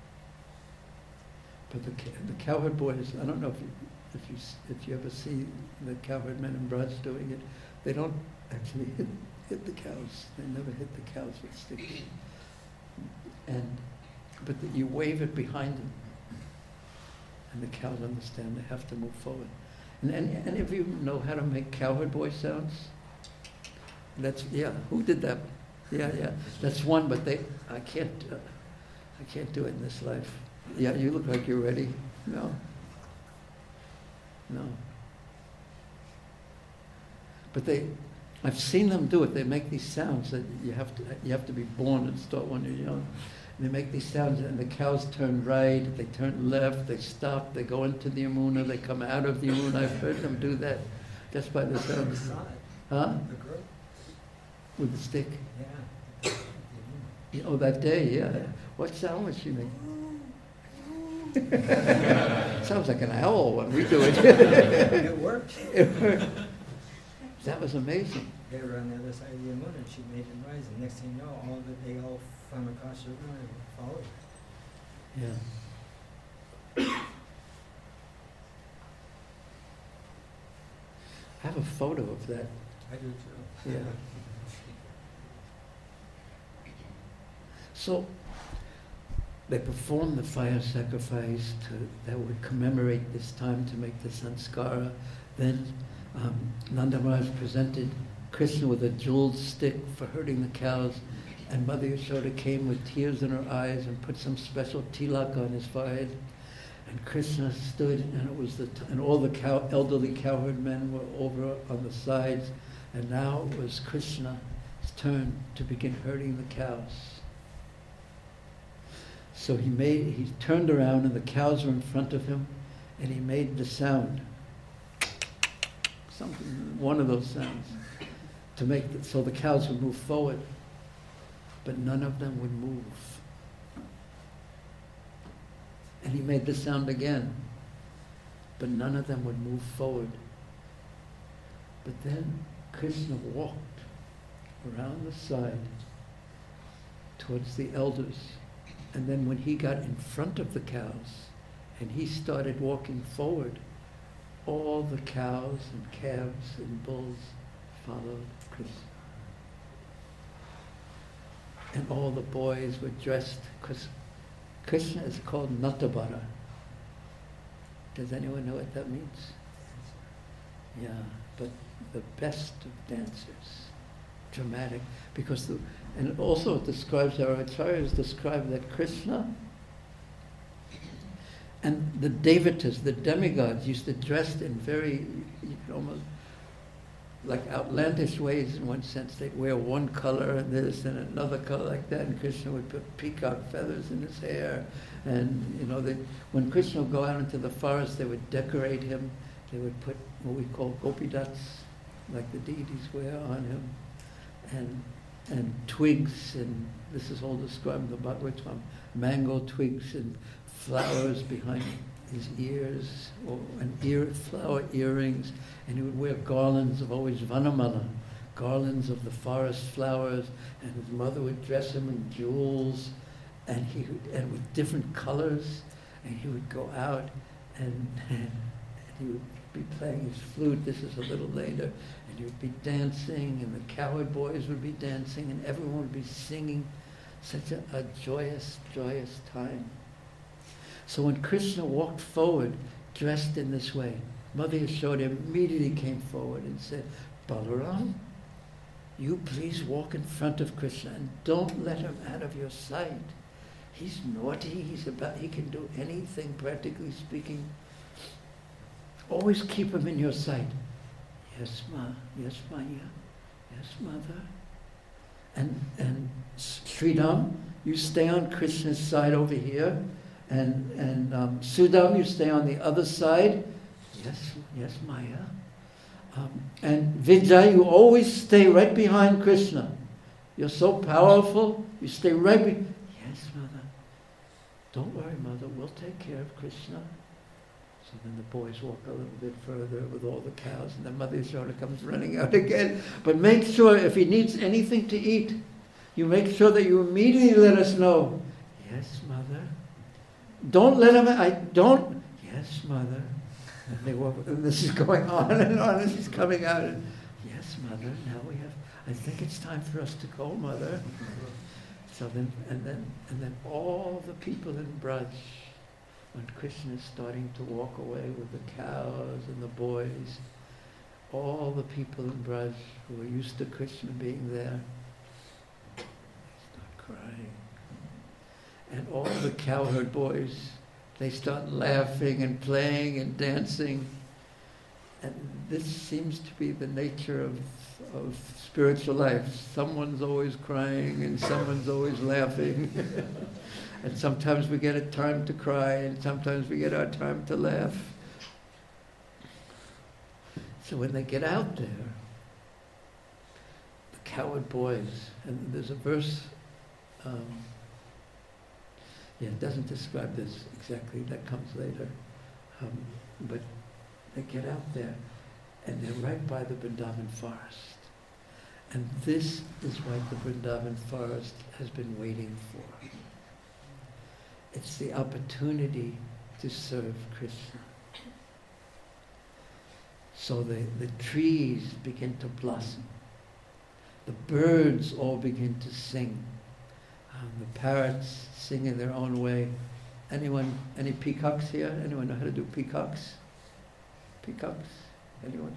But the cowherd boys, I don't know if you ever see the cowherd men in Braj doing it, they don't actually hit the cows. They never hit the cows with sticks. But you wave it behind them. And the cows understand they have to move forward. And any of you know how to make cowherd boy sounds? Who did that? Yeah. That's one, but I can't do it in this life. Yeah, you look like you're ready. No. But I've seen them do it. They make these sounds that you have to be born and start when you're young. They make these sounds, and the cows turn right, they turn left, they stop, they go into the Yamuna, they come out of the Yamuna. I've heard them do that just by the sounds. Huh? The girl? With the stick. Yeah. Oh, that day, yeah. What sound was she making? Sounds like an owl when we do it. It worked. That was amazing. They were on the other side of the Yamuna, and she made them rise, and next thing you know, they all from across the river and followed her. Yeah. I have a photo of that. I do too. Yeah. So they performed the fire sacrifice that would commemorate this time to make the sanskara. Then Nanda Maharaj presented Krishna with a jeweled stick for herding the cows, and Mother Yashoda came with tears in her eyes and put some special tilak on his forehead. And Krishna stood, and all the elderly cowherd men were over on the sides, and now it was Krishna's turn to begin herding the cows. So he turned around, and the cows were in front of him, and he made the sound, one of those sounds, so the cows would move forward, but none of them would move. And he made the sound again, but none of them would move forward. But then Krishna walked around the side towards the elders. And then when he got in front of the cows and he started walking forward, all the cows and calves and bulls followed Krishna. And all the boys were dressed, because Krishna is called Natabara. Does anyone know what that means? Yeah, but the best of dancers. Dramatic, because and also it describes, our acharyas describe that Krishna and the devatas, the demigods, used to dress in very, almost like outlandish ways in one sense. They'd wear one color and this and another color like that, and Krishna would put peacock feathers in his hair. And when Krishna would go out into the forest, they would decorate him. They would put what we call gopidats, like the deities wear, on him. And twigs, and this is all described in the Bhagavatam, mango twigs and flowers behind his ears, and flower earrings, and he would wear garlands of always vanamala, garlands of the forest flowers, and his mother would dress him in jewels, and with different colors, and he would go out and he would be playing his flute. This is a little later, and he would be dancing, and the cowherd boys would be dancing, and everyone would be singing. Such a joyous, joyous time. So when Krishna walked forward, dressed in this way, Mother Yashoda immediately came forward and said, Balaram, you please walk in front of Krishna and don't let him out of your sight. He's naughty, he can do anything, practically speaking. Always keep him in your sight. Yes, Maya. Yes, Mother. And Sridham, you stay on Krishna's side over here. And Sudam, you stay on the other side. Yes, Maya. And Vijay, you always stay right behind Krishna. You're so powerful. You stay right behind. Yes, Mother. Don't worry, Mother, we'll take care of Krishna. So then the boys walk a little bit further with all the cows, and the Mother Yashoda comes running out again. But make sure if he needs anything to eat, you make sure that you immediately let us know. Yes, Mother. Don't let him, don't. Yes, Mother. And they walk, and this is going on, and she's coming out. And, yes, Mother, now we have, I think it's time for us to go, Mother. So then, and then all the people in Braj, when Krishna is starting to walk away with the cows and the boys, all the people in Braj who are used to Krishna being there, start crying. And all the cowherd boys, they start laughing and playing and dancing. And this seems to be the nature of spiritual life. Someone's always crying and someone's always laughing. And sometimes we get a time to cry and sometimes we get our time to laugh. So when they get out there, the cowherd boys, and there's a verse, it doesn't describe this exactly, that comes later, but they get out there and they're right by the Vrindavan forest. And this is what the Vrindavan forest has been waiting for. It's the opportunity to serve Krishna. So the trees begin to blossom. The birds all begin to sing. The parrots sing in their own way. Any peacocks here? Anyone know how to do peacocks? Peacocks? Anyone?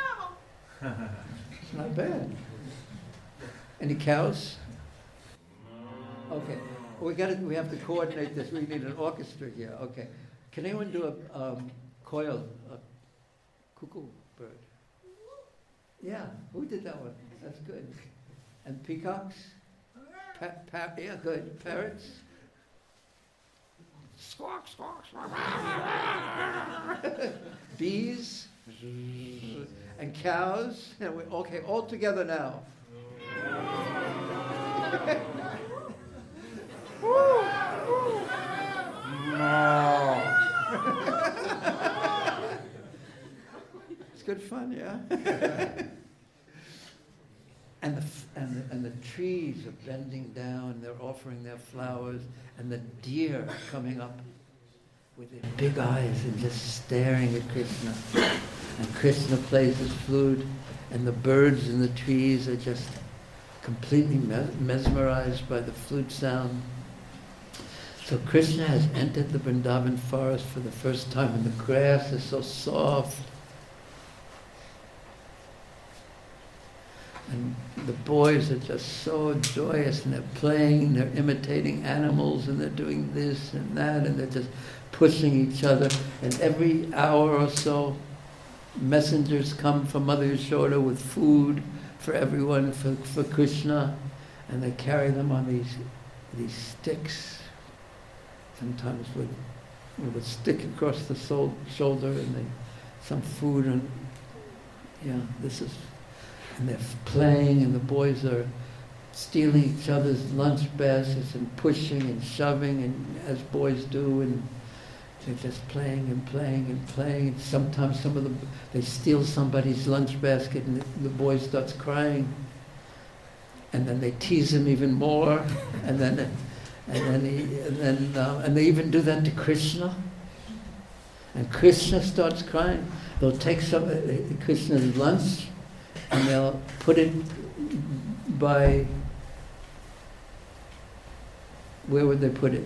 It's not bad. Any cows? Okay. We have to coordinate this. We need an orchestra here. Okay. Can anyone do a coil, a cuckoo bird? Yeah. Who did that one? That's good. And peacocks? Yeah, good. Parrots? Squawk, squawk, squawk. Bees? And cows? Okay, all together now. It's good fun, yeah? And the trees are bending down, they're offering their flowers, and the deer are coming up with their big eyes and just staring at Krishna. And Krishna plays his flute, and the birds in the trees are just completely mesmerized by the flute sound. So Krishna has entered the Vrindavan forest for the first time, and the grass is so soft. And the boys are just so joyous, and they're playing, they're imitating animals, and they're doing this and that, and they're just pushing each other. And every hour or so, messengers come from Mother Yashoda with food for everyone, for Krishna, and they carry them on these sticks, sometimes with a stick across the shoulder, and some food, and and they're playing, and the boys are stealing each other's lunch baskets and pushing and shoving, and as boys do, and they're just playing and playing and playing. And sometimes they steal somebody's lunch basket, and the boy starts crying, and then they tease him even more, and they even do that to Krishna. And Krishna starts crying. They'll take some Krishna's lunch, and they'll put it by, where would they put it?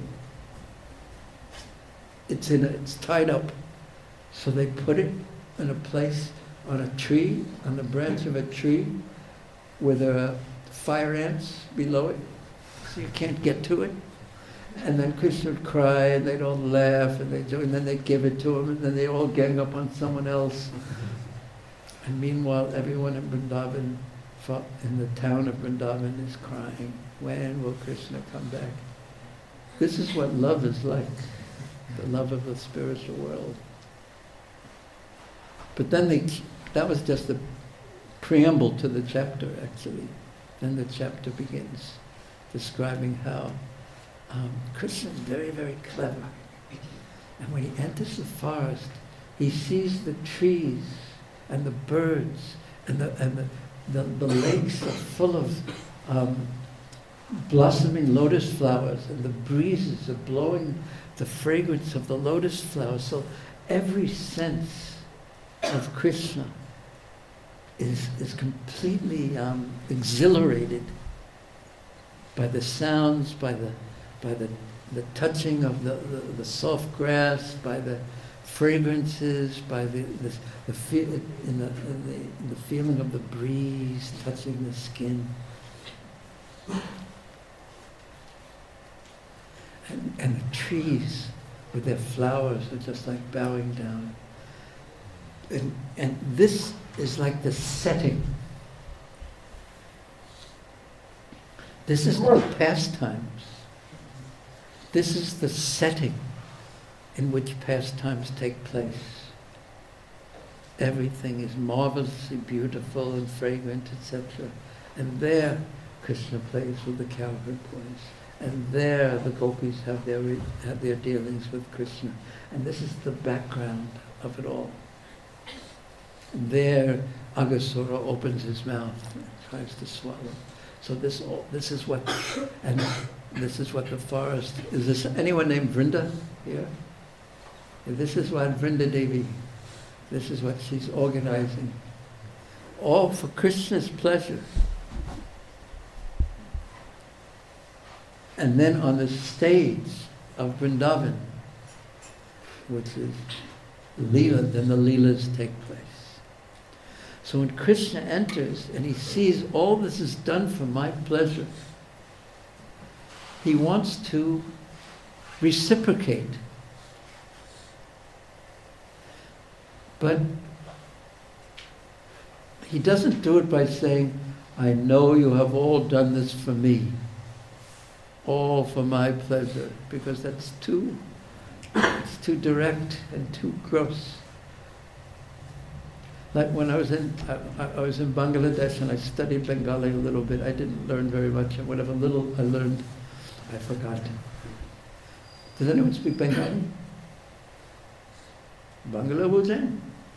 It's tied up. So they put it in a place on a tree, on the branch of a tree, where there are fire ants below it, so you can't get to it. And then Krishna would cry, and they'd all laugh, and then they'd give it to him, and then they all gang up on someone else. And meanwhile, everyone in Vrindavan, in the town of Vrindavan, is crying, when will Krishna come back? This is what love is like, the love of the spiritual world. But then that was just the preamble to the chapter, actually. Then the chapter begins, describing how Krishna is very, very clever. And when he enters the forest, he sees the trees and the birds and the lakes are full of blossoming lotus flowers, and the breezes are blowing the fragrance of the lotus flowers. So every sense of Krishna is completely exhilarated by the sounds, by the touching of the soft grass, by the fragrances, by the feeling of the breeze touching the skin. And the trees with their flowers are just like bowing down. And this is like the setting. This is not pastimes. This is the setting in which pastimes take place. Everything is marvelously beautiful and fragrant, etc. And there Krishna plays with the cowherd boys. And there the gopis have their dealings with Krishna. And this is the background of it all. And there Aghasura opens his mouth and tries to swallow. So this is what the forest is. This anyone named Vrinda here? This is what Vrinda Devi, this is what she's organizing. All for Krishna's pleasure. And then on the stage of Vrindavan, which is Leela, then the Leelas take place. So when Krishna enters and he sees all this is done for my pleasure, he wants to reciprocate. But he doesn't do it by saying, I know you have all done this for me, all for my pleasure, because it's too direct and too gross. Like when I was in Bangladesh and I studied Bengali a little bit. I didn't learn very much, and whatever little I learned, I forgot. Does anyone speak Bengali? Bangla Bujen?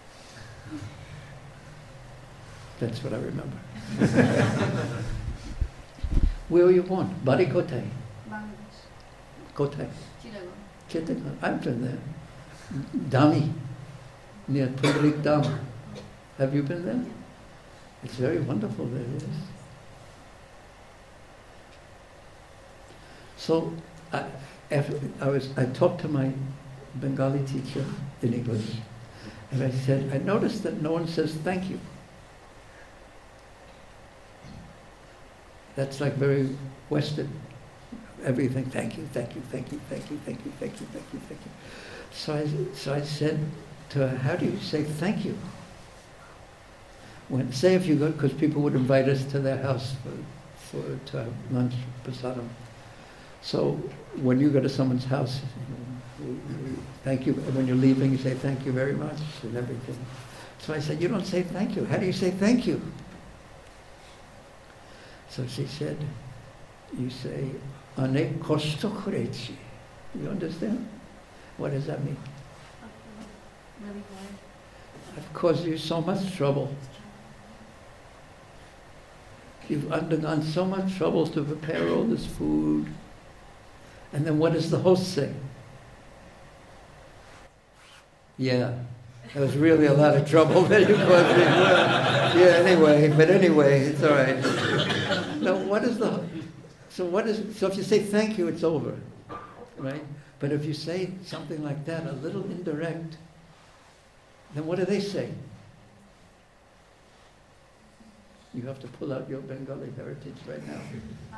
That's what I remember. Where were you born? Barikote? Bangladesh. Kote? Chittagong. Chittagong. I've been there. Dami, near Pundarik Dam. Have you been there? It's very wonderful there, yes. So I talked to my Bengali teacher in English, and I said, I noticed that no one says thank you. That's like very Western. Everything, thank you, thank you, thank you, thank you, thank you, thank you, thank you, thank you. So I said to her, how do you say thank you? Say if you go, because people would invite us to their house to have lunch, prasadam. So when you go to someone's house, thank you. And when you're leaving, you say thank you very much and everything. So I said, you don't say thank you. How do you say thank you? So she said, you say, Anek kosto korechi. You understand? What does that mean? Really hard. I've caused you so much trouble. You've undergone so much trouble to prepare all this food. And then what does the host say? Yeah, that was really a lot of trouble that you caused me. Yeah, anyway, it's all right. No, so if you say thank you, it's over, right? But if you say something like that, a little indirect, then what do they say? You have to pull out your Bengali heritage right now.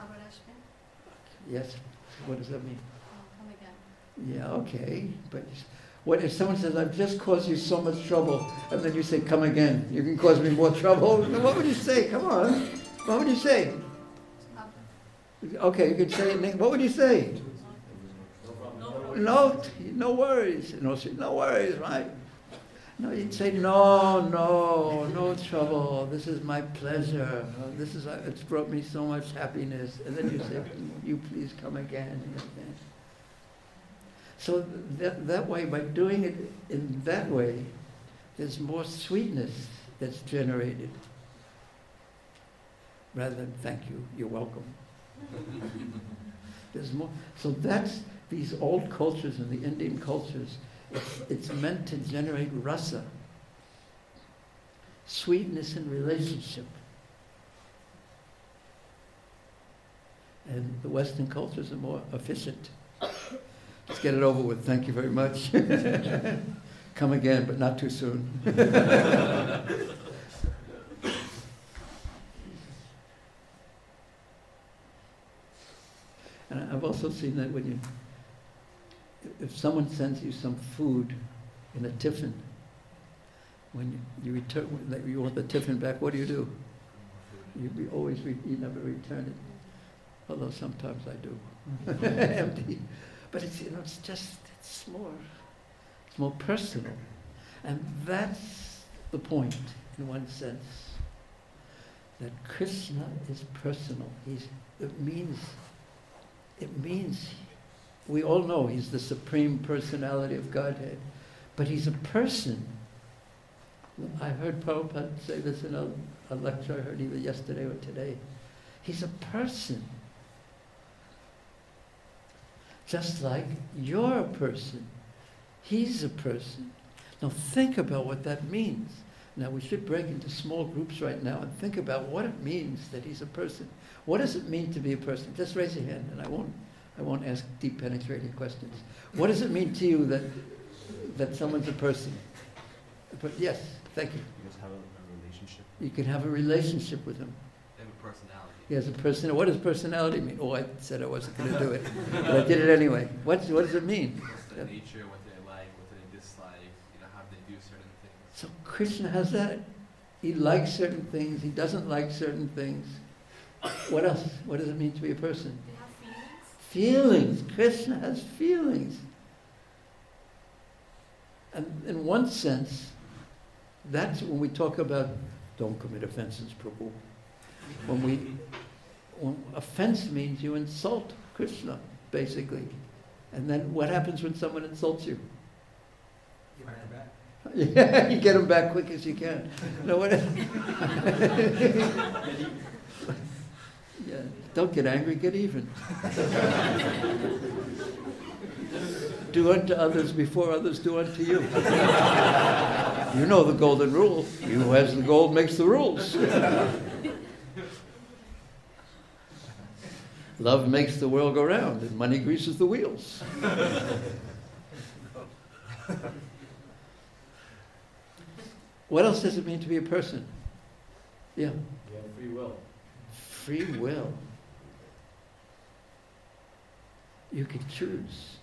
Yes. What does that mean? Come again. Yeah, okay. But what if someone says, I've just caused you so much trouble, and then you say, come again, you can cause me more trouble? What would you say? Come on. What would you say? Okay, you could say it. What would you say? No worries. And also, no worries, right? No, you'd say, no trouble. This is my pleasure. It's brought me so much happiness. And then you say, you please come again and again. So that way, by doing it in that way, there's more sweetness that's generated. Rather than, thank you, you're welcome. There's more. So that's these old cultures and the Indian cultures. It's meant to generate rasa, sweetness in relationship. And the Western cultures are more efficient. Let's get it over with. Thank you very much. Come again, but not too soon. And I've also seen that when if someone sends you some food in a tiffin, when you return, you want the tiffin back, what do? You never return it. Although sometimes I do. Empty. But it's more personal. And that's the point, in one sense, that Krishna is personal. It means, we all know he's the Supreme Personality of Godhead, but he's a person. I heard Prabhupada say this in a lecture I heard either yesterday or today. He's a person. Just like you're a person. He's a person. Now think about what that means. Now we should break into small groups right now and think about what it means that he's a person. What does it mean to be a person? Just raise your hand and I won't ask deep penetrating questions. What does it mean to you that someone's a person? But yes, thank you. You just have a relationship. You can have a relationship with him. They have a personality. He has a person. What does personality mean? Oh, I said I wasn't going to do it, but I did it anyway. What does it mean? What's their nature, what they like, what they dislike, how they do certain things. So Krishna has that. He likes certain things. He doesn't like certain things. What else? What does it mean to be a person? They have Feelings. feelings. Krishna has feelings. And in one sense, that's when we talk about don't commit offenses, Prabhu. When offense means you insult Krishna, basically. And then what happens when someone insults you? You fire back. Yeah, you get them back quick as you can. No, what? Yeah, don't get angry, get even. Do unto others before others do unto you. You know the golden rule. He who has the gold makes the rules. Love makes the world go round, and money greases the wheels. What else does it mean to be a person? Yeah. You have free will. Free will. You can choose.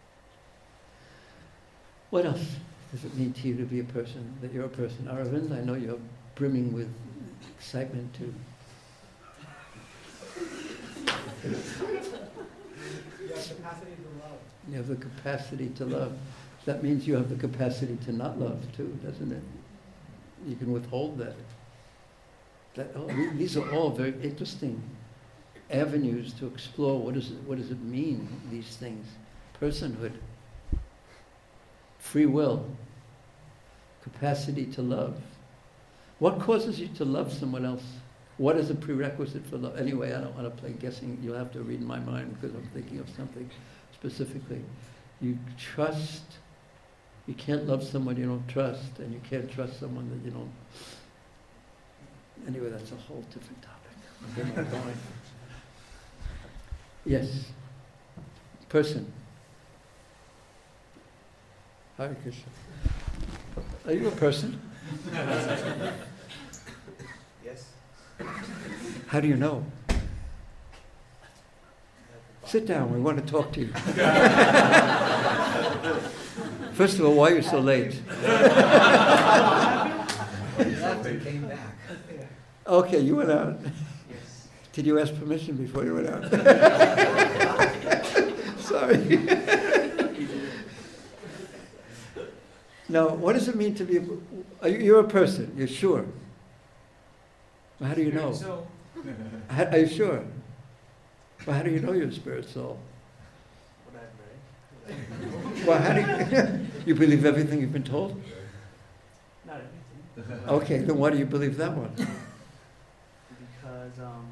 What else does it mean to you to be a person, that you're a person? Aravind, I know you're brimming with excitement too. You have capacity to love. You have the capacity to love. That means you have the capacity to not love too, doesn't it? You can withhold that. These are all very interesting avenues to explore. What does it mean, these things? Personhood, free will, capacity to love. What causes you to love someone else? What is a prerequisite for love? Anyway, I don't want to play guessing. You'll have to read my mind because I'm thinking of something specifically. You trust. You can't love someone you don't trust, and you can't trust someone that you don't. Anyway, that's a whole different topic. We're not going. Yes. Person. Hare Krishna. Are you a person? Yes. How do you know? Sit down, we want to talk to you. First of all, why are you so late? After came back. Okay, you went out. Yes. Did you ask permission before you went out? Sorry. Now, what does it mean to be, you're a person, you're sure? Well, how do you know? So, Are you sure? Well, how do you know you're a spirit soul? what I've read. Well, how do you, you believe everything you've been told? Not everything. Okay, then why do you believe that one? Because, from,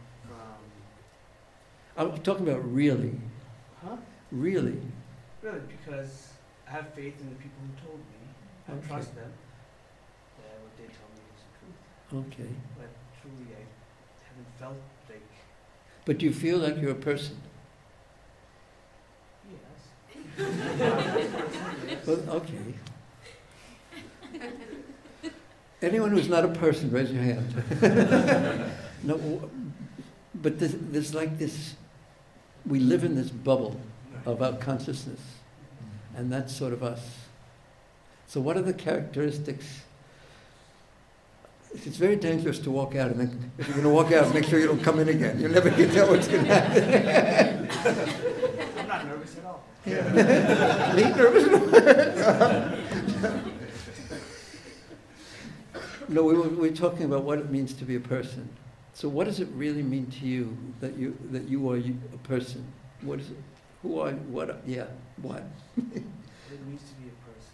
I'm talking about really, huh? really. Really, because I have faith in the people who told me. I Okay. trust them. That what they tell me is the truth. Okay. But truly, I haven't felt like, But do you feel like you're a person? yes. Well, okay. Anyone who's not a person, raise your hand. No, but there's like this, we live in this bubble of our consciousness, and that's sort of us. So what are the characteristics? It's very dangerous to walk out, and then if you're going to walk out, make sure you don't come in again. You'll never can tell what's going to happen. I'm not nervous at all. Me nervous? No, we're talking about what it means to be a person. So what does it really mean to you that you are a person? What is it? Who are you? What? Yeah, what? What it means to be a person.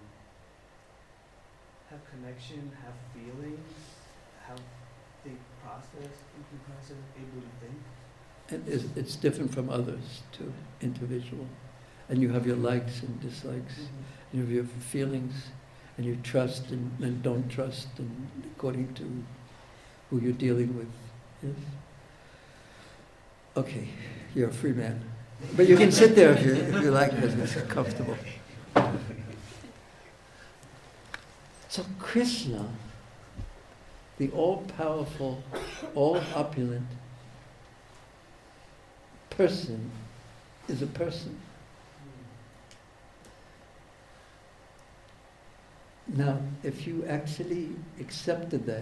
Have connection, have feelings, have think process, thinking process, able to think. And it's different from others, too, individual. And you have your likes and dislikes. You have your feelings, and you trust and don't trust, and according to who you're dealing with. Yes? Okay, you're a free man. But you can sit there if you like, because it's comfortable. So Krishna, the all-powerful, all-opulent person, is a person. Now, if you actually accepted that,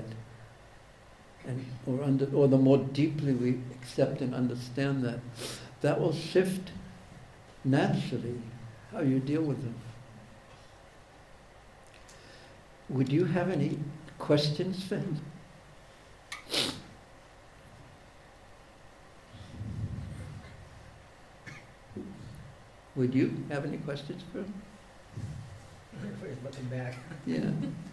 or the more deeply we accept and understand that, that will shift naturally how you deal with them. Would you have any questions for him? Would you have any questions for him? Everybody's looking back. Yeah.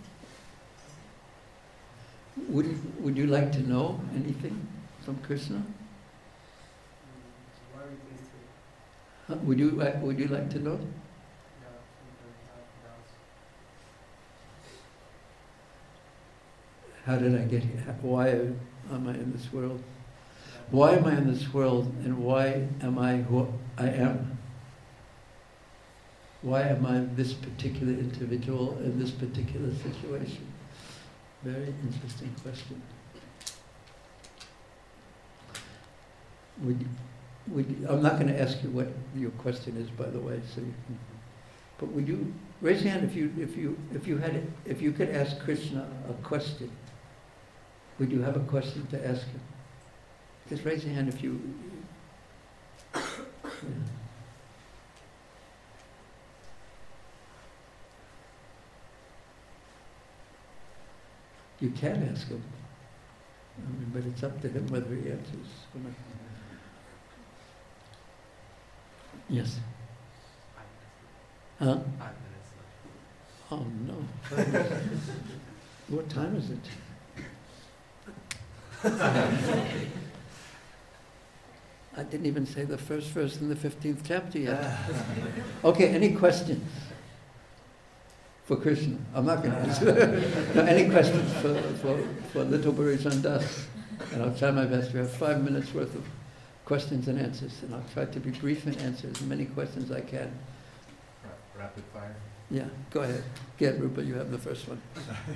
Would you like to know anything from Krishna? Why are we pleased to? Would you like to know? Yeah, sometimes I have doubts. How did I get here? Why am I in this world? Why am I in this world, and why am I who I am? Why am I this particular individual in this particular situation? Very interesting question. I'm not going to ask you what your question is, by the way. So you can, but would you raise your hand if you could ask Krishna a question? Would you have a question to ask him? Just raise your hand if you. Yeah. You can ask him, but it's up to him whether he answers or not. Yes. Huh? 5 minutes left. Oh no. What time is it? I didn't even say the first verse in the 15th chapter yet. Okay, any questions for Krishna? I'm not going to answer. No, any questions for Little Barisan Das? And I'll try my best. We have 5 minutes worth of questions and answers, and I'll try to be brief and answer as many questions as I can. Rapid fire. Yeah, go ahead. Get Rupa, you have the first one.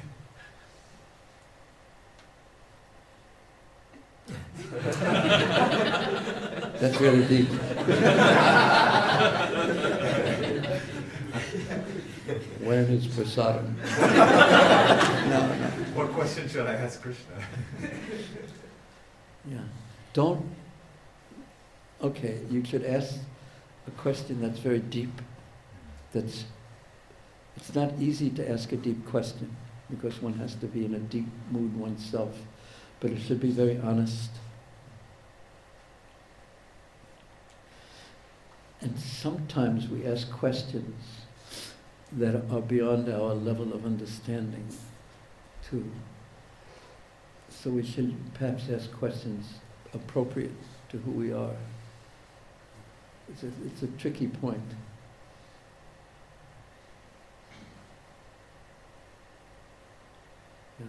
That's really deep. When is prasadam? No. What question should I ask Krishna? Yeah. Don't. Okay, you should ask a question that's very deep. That's It's not easy to ask a deep question because one has to be in a deep mood oneself, but it should be very honest. And sometimes we ask questions that are beyond our level of understanding too. So we should perhaps ask questions appropriate to who we are. It's a tricky point. Yeah.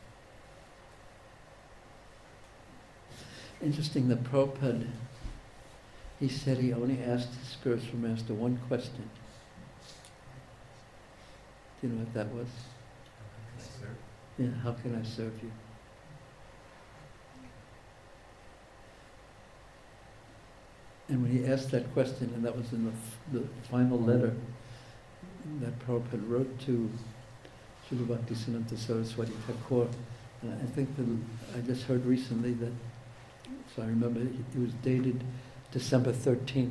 Interesting, the Prabhupada, he said he only asked his spiritual master one question. Do you know what that was? Yeah, how can I serve you? And when he asked that question, and that was in the final letter that Prabhupada wrote to Srila Bhaktisiddhanta Saraswati Thakur, and I think I just heard recently that, so I remember it was dated December 13th,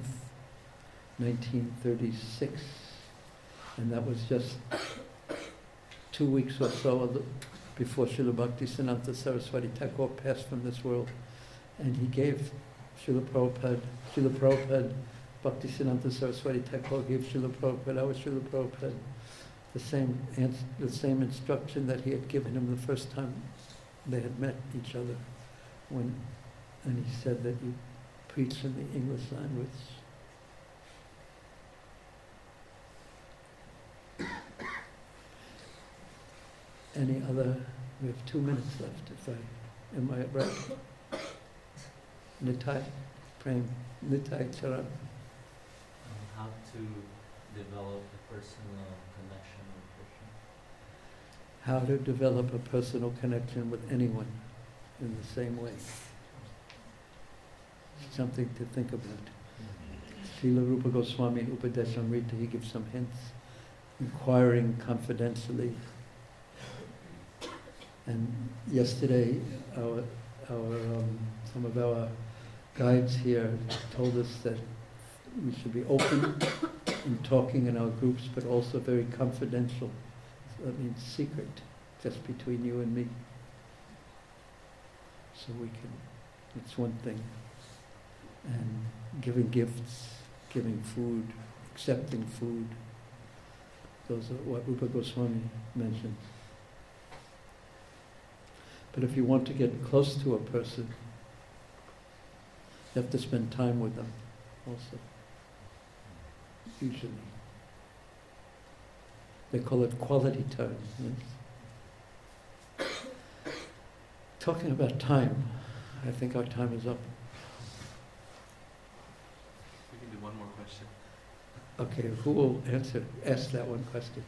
1936, and that was just 2 weeks or so before Srila Bhaktisiddhanta Saraswati Thakur passed from this world. And he gave Srila Prabhupada, Bhaktisiddhanta Saraswati Thakur gave Srila Prabhupada, our Srila Prabhupada, the same instruction that he had given him the first time they had met each other. And he said that you preach in the English language. Any other? We have 2 minutes left, am I right? Nitai, Prem, Nitai Charan. How to develop a personal connection with Krishna? How to develop a personal connection with anyone in the same way. Something to think about. Srila Rupa Goswami in Upadeshamrita, he gives some hints, inquiring confidentially. And yesterday, some of our guides here told us that we should be open in talking in our groups, but also very confidential. That means secret, just between you and me. So it's one thing. And giving gifts, giving food, accepting food, those are what Rupa Goswami mentioned. But if you want to get close to a person, you have to spend time with them also, usually. They call it quality time. Yes? Talking about time, I think our time is up. We can do one more question. Okay, who will ask that one question?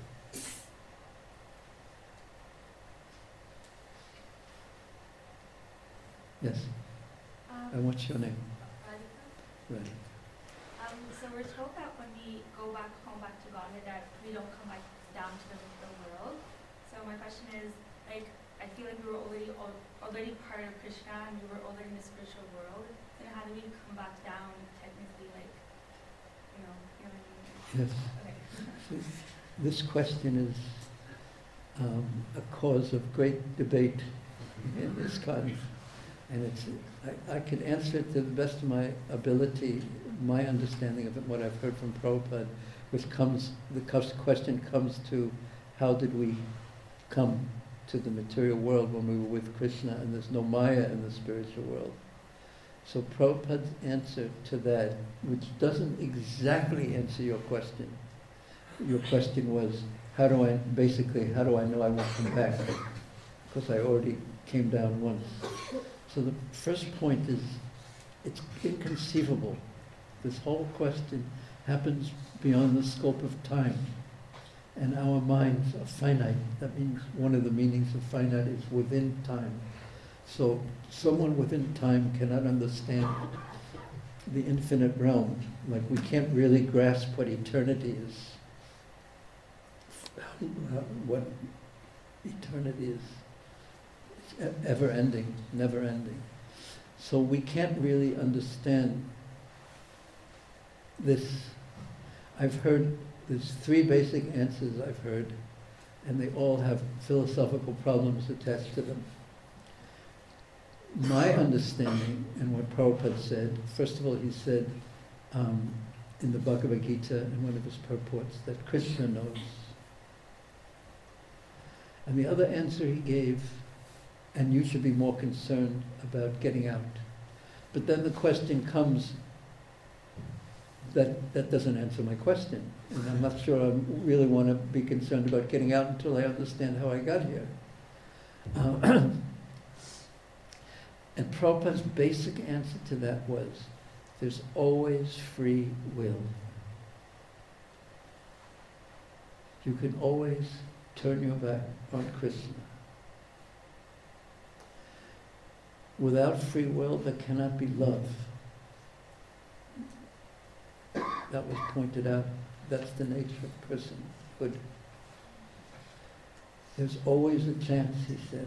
Yes. And what's your name? Radhika. Right. So we're told that when we go back home, back to Godhead, that we don't come back down to the world. So my question is, like, I feel like we were already part of Krishna and we were already in the spiritual world. Then how do we come back down technically, like, you know what I mean? Yes. Okay. This question is a cause of great debate in ISKCON. And I can answer it to the best of my ability, my understanding of it, what I've heard from Prabhupada, the question comes to how did we come to the material world when we were with Krishna, and there's no Maya in the spiritual world. So Prabhupada's answer to that, which doesn't exactly answer your question. Your question was, how do I know I won't come back? Because I already came down once. So the first point is, it's inconceivable. This whole question happens beyond the scope of time. And our minds are finite. That means one of the meanings of finite is within time. So someone within time cannot understand the infinite realm. Like we can't really grasp what eternity is. What eternity is. Ever-ending, never-ending. So we can't really understand this. I've heard There's 3 basic answers I've heard, and they all have philosophical problems attached to them. My understanding, and what Prabhupada said, first of all, he said in the Bhagavad Gita, in one of his purports, that Krishna knows. And the other answer he gave, and you should be more concerned about getting out. But then the question comes, that doesn't answer my question. And I'm not sure I really want to be concerned about getting out until I understand how I got here. And Prabhupada's basic answer to that was, there's always free will. You can always turn your back on Krishna. Without free will, there cannot be love. That was pointed out. That's the nature of personhood. There's always a chance, he said.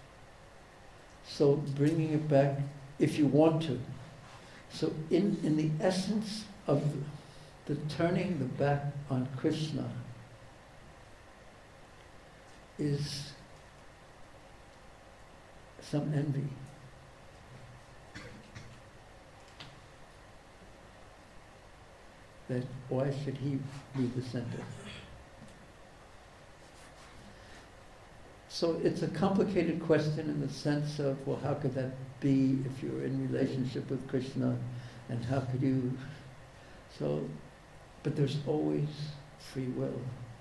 So bringing it back, if you want to. So in the essence of the turning the back on Krishna is some envy. That why should he be the center? So it's a complicated question in the sense of, well, how could that be if you're in relationship with Krishna, and how could you? So, but there's always free will.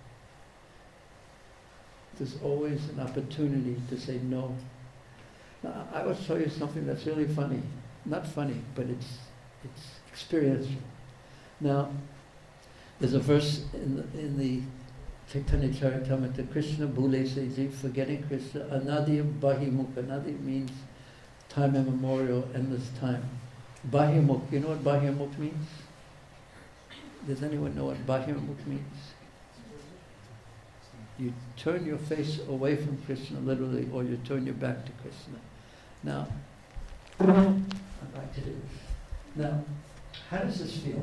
There's always an opportunity to say no. Now, I will show you something that's really funny. Not funny, but it's experiential. Now, there's a verse in the Chaitanya Charitamrita, Krishna Bhule Seji, forgetting Krishna, Anadi Bahimukh. Anadi means time immemorial, endless time. Bahimukh, you know what Bahimukh means? Does anyone know what Bahimukh means? You turn your face away from Krishna, literally, or you turn your back to Krishna. Now, I'd like to do this. Now, how does this feel?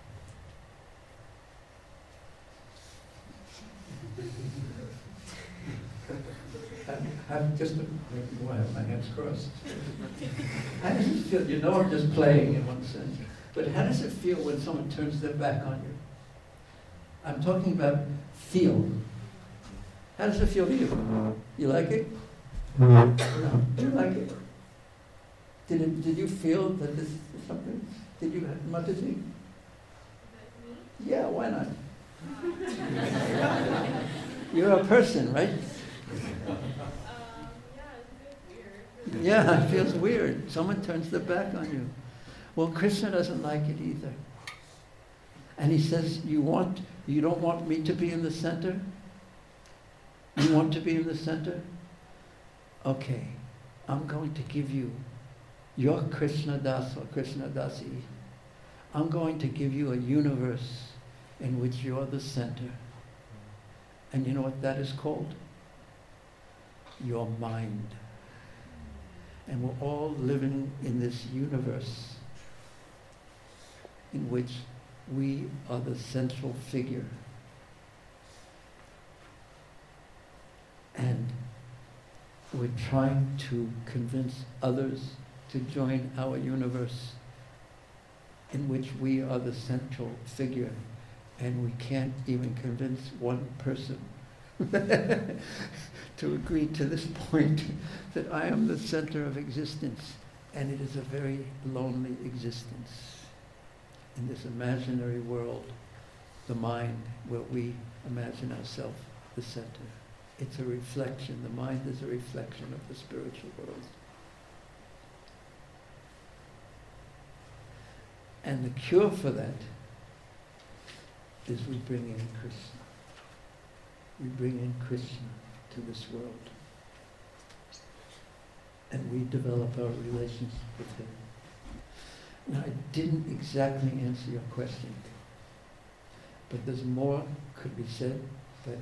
I'm just making why I have my hands crossed. How does it feel? You know, I'm just playing in one sense. But how does it feel when someone turns their back on you? I'm talking about feel. How does it feel to you? You like it? No. Do you like it? Did you feel that this is something? Did you have much to think? Yeah, why not? You're a person, right? Yeah, it feels weird. Someone turns their back on you. Well, Krishna doesn't like it either. And he says, you don't want me to be in the center? You want to be in the center? Okay, I'm going to give you your Krishna Das or Krishna Dasi. I'm going to give you a universe in which you're the center. And you know what that is called? Your mind. And we're all living in this universe in which we are the central figure. And we're trying to convince others to join our universe in which we are the central figure. And we can't even convince one person to agree to this point that I am the center of existence. And it is a very lonely existence in this imaginary world, the mind, where we imagine ourselves the center. It's a reflection. The mind is a reflection of the spiritual world. And the cure for that is we bring in Krishna. We bring in Krishna to this world. And we develop our relationship with him. Now, I didn't exactly answer your question, but there's more could be said, but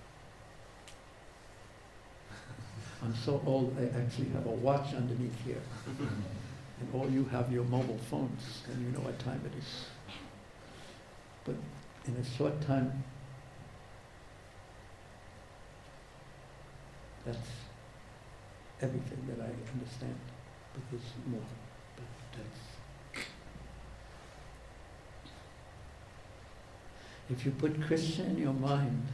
I'm so old I actually have a watch underneath here. And all you have your mobile phones, and you know what time it is. But in a short time, That's everything that I understand, but there's more. But that's... If you put Krishna in your mind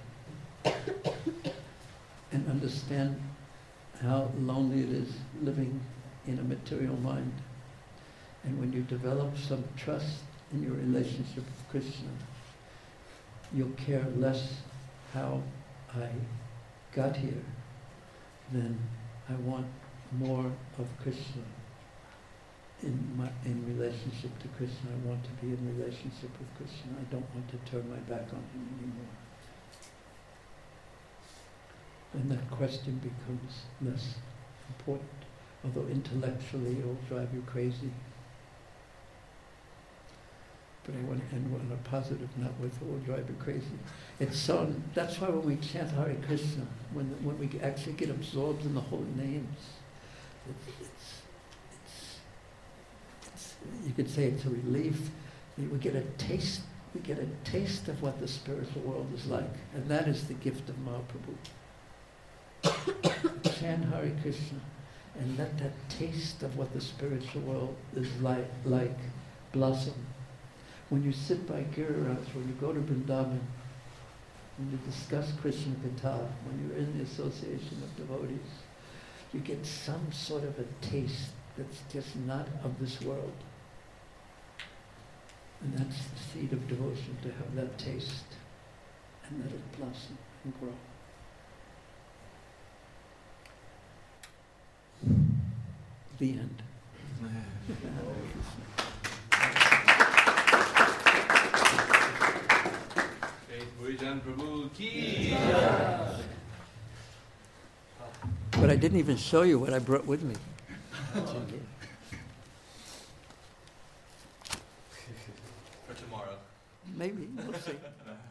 and understand how lonely it is living in a material mind, and when you develop some trust in your relationship with Krishna, you'll care less how I got here than I want more of Krishna in relationship to Krishna. I want to be in relationship with Krishna. I don't want to turn my back on him anymore. And that question becomes less important, although intellectually it will drive you crazy. But I want to end on a positive note with it will drive you crazy. It's so, that's why when we chant Hare Krishna, when we actually get absorbed in the holy names, you could say it's a relief. We get a taste of what the spiritual world is like, and that is the gift of Mahaprabhu. Chant Hare Krishna and let that taste of what the spiritual world is like blossom. When you sit by Giriraj, when you go to Vrindavan, when you discuss Krishna Katha, when you're in the association of devotees, you get some sort of a taste that's just not of this world. And that's the seed of devotion, to have that taste and let it blossom and grow. The end. But I didn't even show you what I brought with me. For tomorrow. Maybe, we'll see.